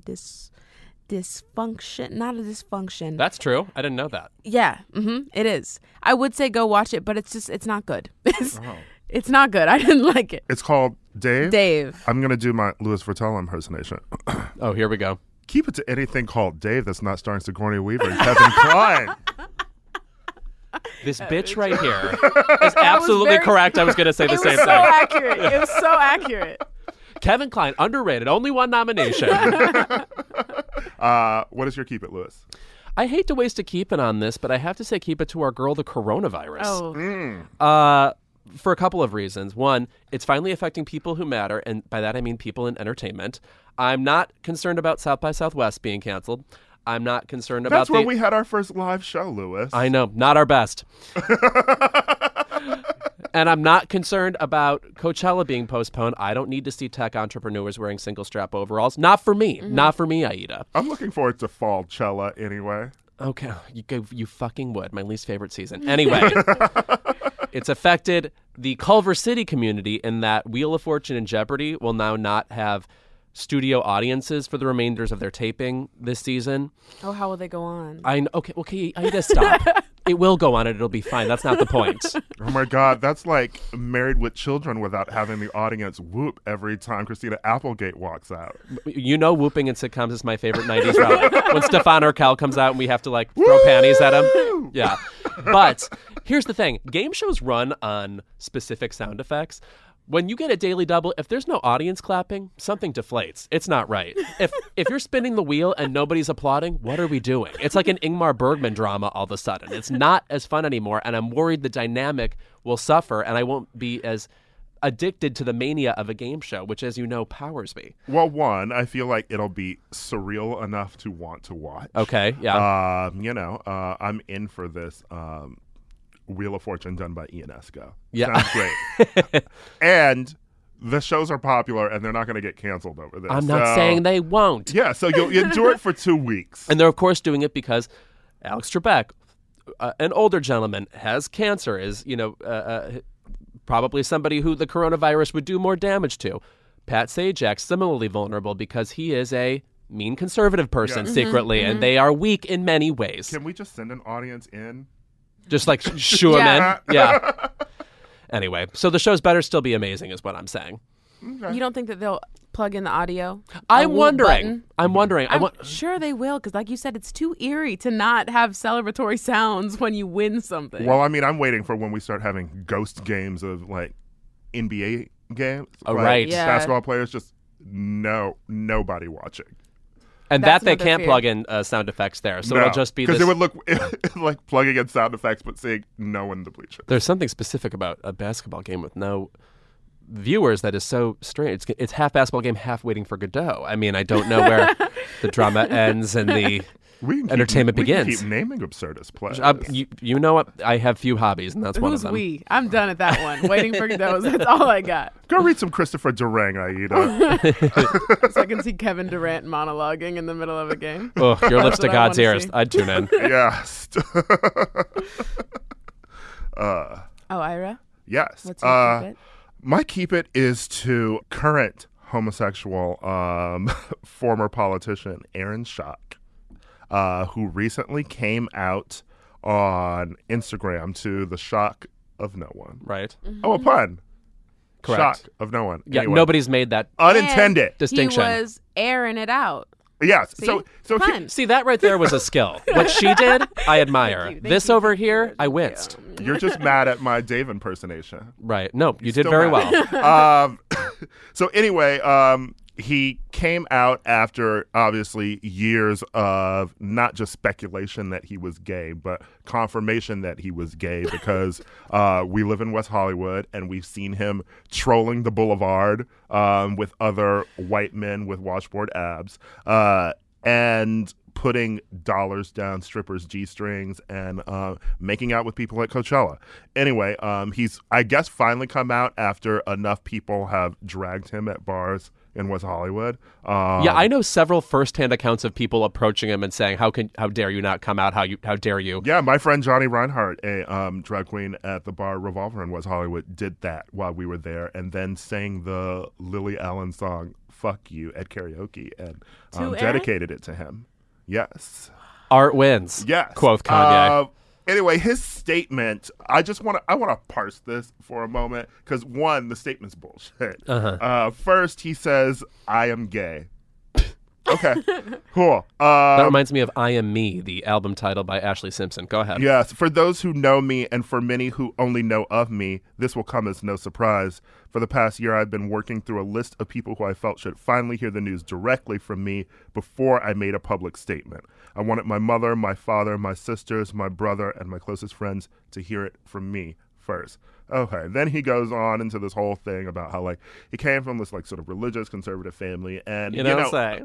dysfunction, not a dysfunction. That's true. I didn't know that. Yeah, it is. I would say go watch it, but it's not good. It's not good. I didn't like it. It's called Dave. Dave. I'm going to do my Louis Vuitton impersonation. Oh, here we go. Keep it to anything called Dave that's not starring Sigourney Weaver and Kevin Kline. This bitch right here is absolutely very- correct. I was going to say the It same was so thing. accurate. It was so accurate. Kevin Kline, underrated. Only one nomination. What is your Keep It, Louis? I hate to waste a Keep It on this, but I have to say Keep It to our girl, the coronavirus. Oh, for a couple of reasons. One, it's finally affecting people who matter, and by that I mean people in entertainment. I'm not concerned about South by Southwest being canceled. I'm not concerned about That's where we had our first live show, Lewis. I know, not our best. And I'm not concerned about Coachella being postponed. I don't need to see tech entrepreneurs wearing single strap overalls. Not for me. Not for me, Aida. I'm looking forward to Fallchella anyway. Okay, you fucking would. My least favorite season. Anyway, it's affected the Culver City community in that Wheel of Fortune and Jeopardy will now not have studio audiences for the remainders of their taping this season. Oh, how will they go on? Okay, Aida, stop. It will go on and it'll be fine. That's not the point. Oh my God, that's like Married with Children without having the audience whoop every time Christina Applegate walks out. You know, whooping in sitcoms is my favorite 90s relic. When Stefan Urkel comes out and we have to like throw panties at him. Yeah. But here's the thing. Game shows run on specific sound effects. When you get a daily double, if there's no audience clapping, something deflates. It's not right. If you're spinning the wheel and nobody's applauding, what are we doing? It's like an Ingmar Bergman drama all of a sudden. It's not as fun anymore, and I'm worried the dynamic will suffer, and I won't be as addicted to the mania of a game show, which, as you know, powers me. Well, one, I feel like it'll be surreal enough to want to watch. Okay, yeah. I'm in for this Wheel of Fortune done by Ian Esco. Yeah. Sounds great. And the shows are popular and they're not going to get canceled over this. I'm not saying they won't. Yeah, so you'll endure it for 2 weeks. And they're, of course, doing it because Alex Trebek, an older gentleman, has cancer, is, probably somebody who the coronavirus would do more damage to. Pat Sajak, similarly vulnerable because he is a mean conservative person secretly, and they are weak in many ways. Can we just send an audience in? Just like Schumann. Yeah. Anyway, so the shows better still be amazing is what I'm saying. You don't think that they'll plug in the audio? I'm wondering. I'm sure they will, because like you said, it's too eerie to not have celebratory sounds when you win something. Well, I mean, I'm waiting for when we start having ghost games of like NBA games. Oh, like, right. Yeah. Basketball players, just nobody watching. And That's that they another can't fear. plug in sound effects there. So No, it'll just be this. because it would look like plugging in sound effects but seeing no one in the bleachers. There's something specific about a basketball game with no viewers that is so strange. It's half basketball game, half Waiting for Godot. I mean, I don't know where the drama ends and the entertainment we begins. Can keep naming absurdist plays. You know what? I have few hobbies, and that's one of Who's them. we? I'm done at that one. Waiting for Godot. That's all I got. Go read some Christopher Durang, Aida. So I can see Kevin Durant monologuing in the middle of a game. Oh, your lips That's to what I God's wanna ears. see. I'd tune in. Yes. Oh, Ira? Yes. What's your keep it? My keep it is to current homosexual former politician Aaron Schock, who recently came out on Instagram to the shock of no one. Right. Oh, a pun. Correct. Shock of no one. Yeah, Anyway. nobody's made that Unintended. And distinction. He was airing it out. Yes. See? So Fun. See, that right there was a skill. What she did, I admire. Thank you, This you, over thank you, here, thank I you. winced. you're just mad at my Dave impersonation. Right. No, you did Still very mad. well. So anyway, he came out after obviously years of not just speculation that he was gay, but confirmation that he was gay because we live in West Hollywood and we've seen him trolling the boulevard with other white men with washboard abs and putting dollars down strippers' G-strings and making out with people at Coachella. Anyway, he's, I guess, finally come out after enough people have dragged him at bars in West Hollywood. Yeah, I know several firsthand accounts of people approaching him and saying, "How dare you not come out? How dare you?" Yeah, my friend Johnny Reinhardt, a drag queen at the bar Revolver in West Hollywood, did that while we were there, and then sang the Lily Allen song "Fuck You" at karaoke and To Aaron? dedicated it to him. Yes. Art wins. Yes. Quoth Kanye. Anyway, his statement, I want to parse this for a moment because, one, the statement's bullshit. First, he says, "I am gay." Okay, cool. That reminds me of "I Am Me," the album title by Ashley Simpson. Go ahead. Yes, for those who know me and for many who only know of me, this will come as no surprise. For the past year, I've been working through a list of people who I felt should finally hear the news directly from me before I made a public statement. I wanted my mother, my father, my sisters, my brother, and my closest friends to hear it from me first. Okay, then he goes on into this whole thing about how like he came from this like sort of religious conservative family, and You don't say.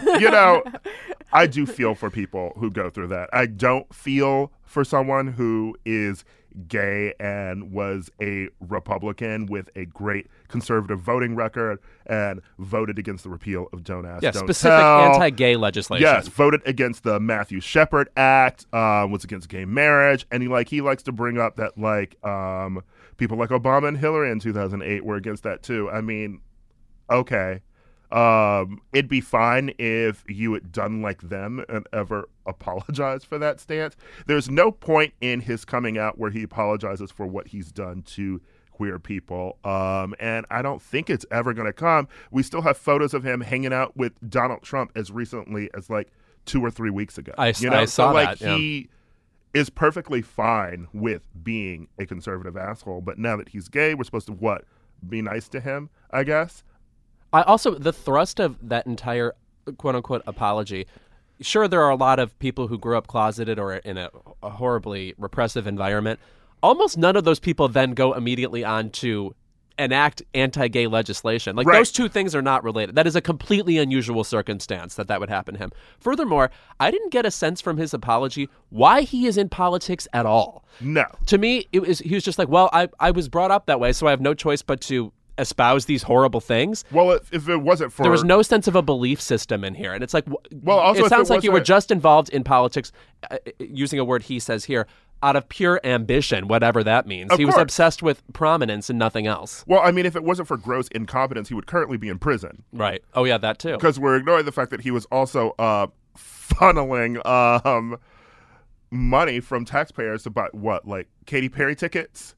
I do feel for people who go through that. I don't feel for someone who is gay and was a Republican with a great conservative voting record and voted against the repeal of Don't Ask, Don't specific Tell. anti-gay legislation. Yes, voted against the Matthew Shepard Act, was against gay marriage, and he likes to bring up that people like Obama and Hillary in 2008 were against that too. I mean, okay. It'd be fine if you had done like them and ever apologized for that stance. There's no point in his coming out where he apologizes for what he's done to queer people. And I don't think it's ever going to come. We still have photos of him hanging out with Donald Trump as recently as like 2 or 3 weeks ago. I saw so, like, that. Yeah. He is perfectly fine with being a conservative asshole. But now that he's gay, we're supposed to be nice to him, I guess. I also, the thrust of that entire quote-unquote apology, sure, there are a lot of people who grew up closeted or in a horribly repressive environment. Almost none of those people then go immediately on to enact anti-gay legislation. Like, right. Those two things are not related. That is a completely unusual circumstance that would happen to him. Furthermore, I didn't get a sense from his apology why he is in politics at all. No. To me, he was just like, well, I was brought up that way, so I have no choice but to espouse these horrible things. Well, if it wasn't for... There was no sense of a belief system in here. And it's like, well, also, it sounds like you were wasn't- just involved in politics, using a word he says here, out of pure ambition, whatever that means. He was course. obsessed with prominence and nothing else. Well, I mean, if it wasn't for gross incompetence, he would currently be in prison. Right. Oh, yeah, that too. Because we're ignoring the fact that he was also funneling money from taxpayers to buy, Katy Perry tickets?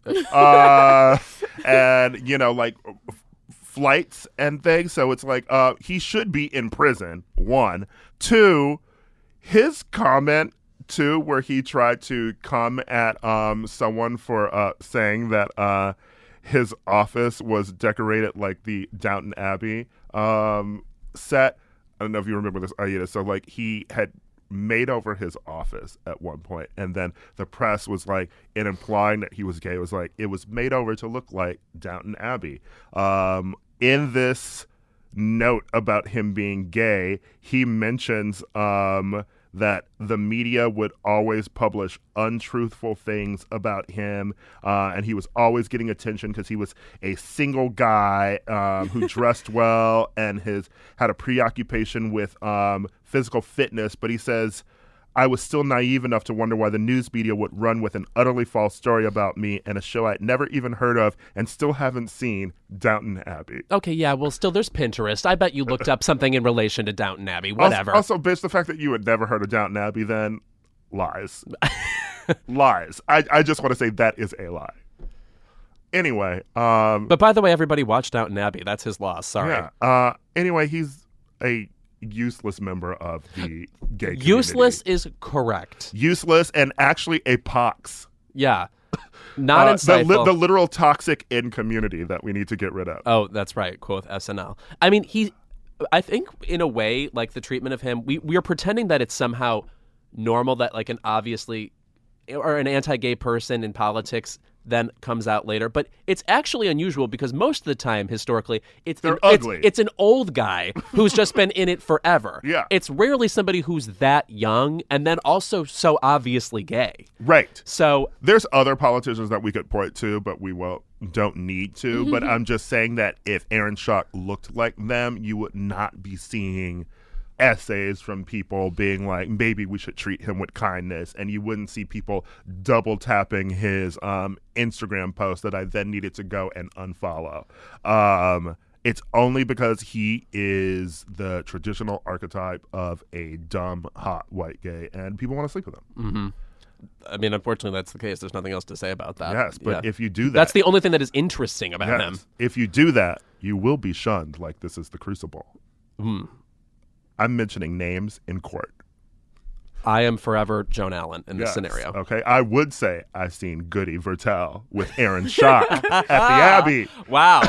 And, flights and things. So it's like, he should be in prison, 1. 2, his comment, too, where he tried to come at someone for saying that his office was decorated like the Downton Abbey set. I don't know if you remember this, Aida. So, he had made over his office at one point, and then the press was in implying that he was gay. It was it was made over to look like Downton Abbey. In this note about him being gay, he mentions that the media would always publish untruthful things about him, and he was always getting attention because he was a single guy who dressed well and had a preoccupation with physical fitness. But he says, I was still naive enough to wonder why the news media would run with an utterly false story about me and a show I'd never even heard of and still haven't seen, Downton Abbey. Okay, yeah, well, still, there's Pinterest. I bet you looked up something in relation to Downton Abbey. Whatever. Also, bitch, the fact that you had never heard of Downton Abbey, then lies. Lies. I just want to say that is a lie. Anyway. But by the way, everybody watch Downton Abbey. That's his loss. Sorry. Yeah. Anyway, he's a useless member of the gay community. Useless is correct. Useless and actually a pox. Yeah. Not insightful. The literal toxic in community that we need to get rid of. Oh, that's right. Quote SNL. I mean, I think in a way, the treatment of him, we are pretending that it's somehow normal that an obviously or an anti-gay person in politics then comes out later, but it's actually unusual because most of the time historically They're ugly. It's an old guy who's just been in it forever. Yeah. It's rarely somebody who's that young and then also so obviously gay. Right. So there's other politicians that we could point to, but we don't need to. But I'm just saying that if Aaron Schock looked like them, you would not be seeing essays from people being like, maybe we should treat him with kindness, and you wouldn't see people double tapping his Instagram post that I then needed to go and unfollow. It's only because he is the traditional archetype of a dumb, hot white gay, and people want to sleep with him. Mm-hmm. I mean, unfortunately, that's the case. There's nothing else to say about that. Yes, but if you do that, that's the only thing that is interesting about him. If you do that, you will be shunned like this is the Crucible. I'm mentioning names in court. I am forever Joan Allen in this scenario. Okay, I would say I've seen Goody Vertel with Aaron Schock at the Abbey. Wow.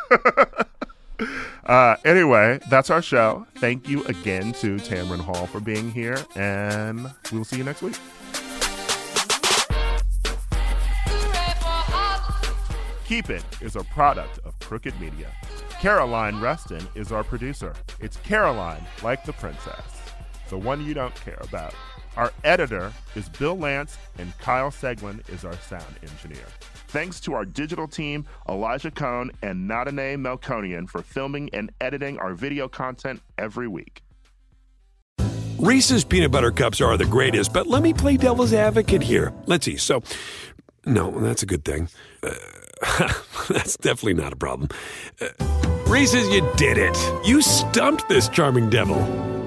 Anyway, that's our show. Thank you again to Tamron Hall for being here, and we'll see you next week. Hooray for Keep It is a product of Crooked Media. Caroline Reston is our producer. It's Caroline, like the princess, the one you don't care about. Our editor is Bill Lance, and Kyle Seglin is our sound engineer. Thanks to our digital team, Elijah Cohn and Nadine Melkonian, for filming and editing our video content every week. Reese's peanut butter cups are the greatest, but let me play devil's advocate here. Let's see. So, no, that's a good thing. That's definitely not a problem. Reese's, you did it. You stumped this charming devil.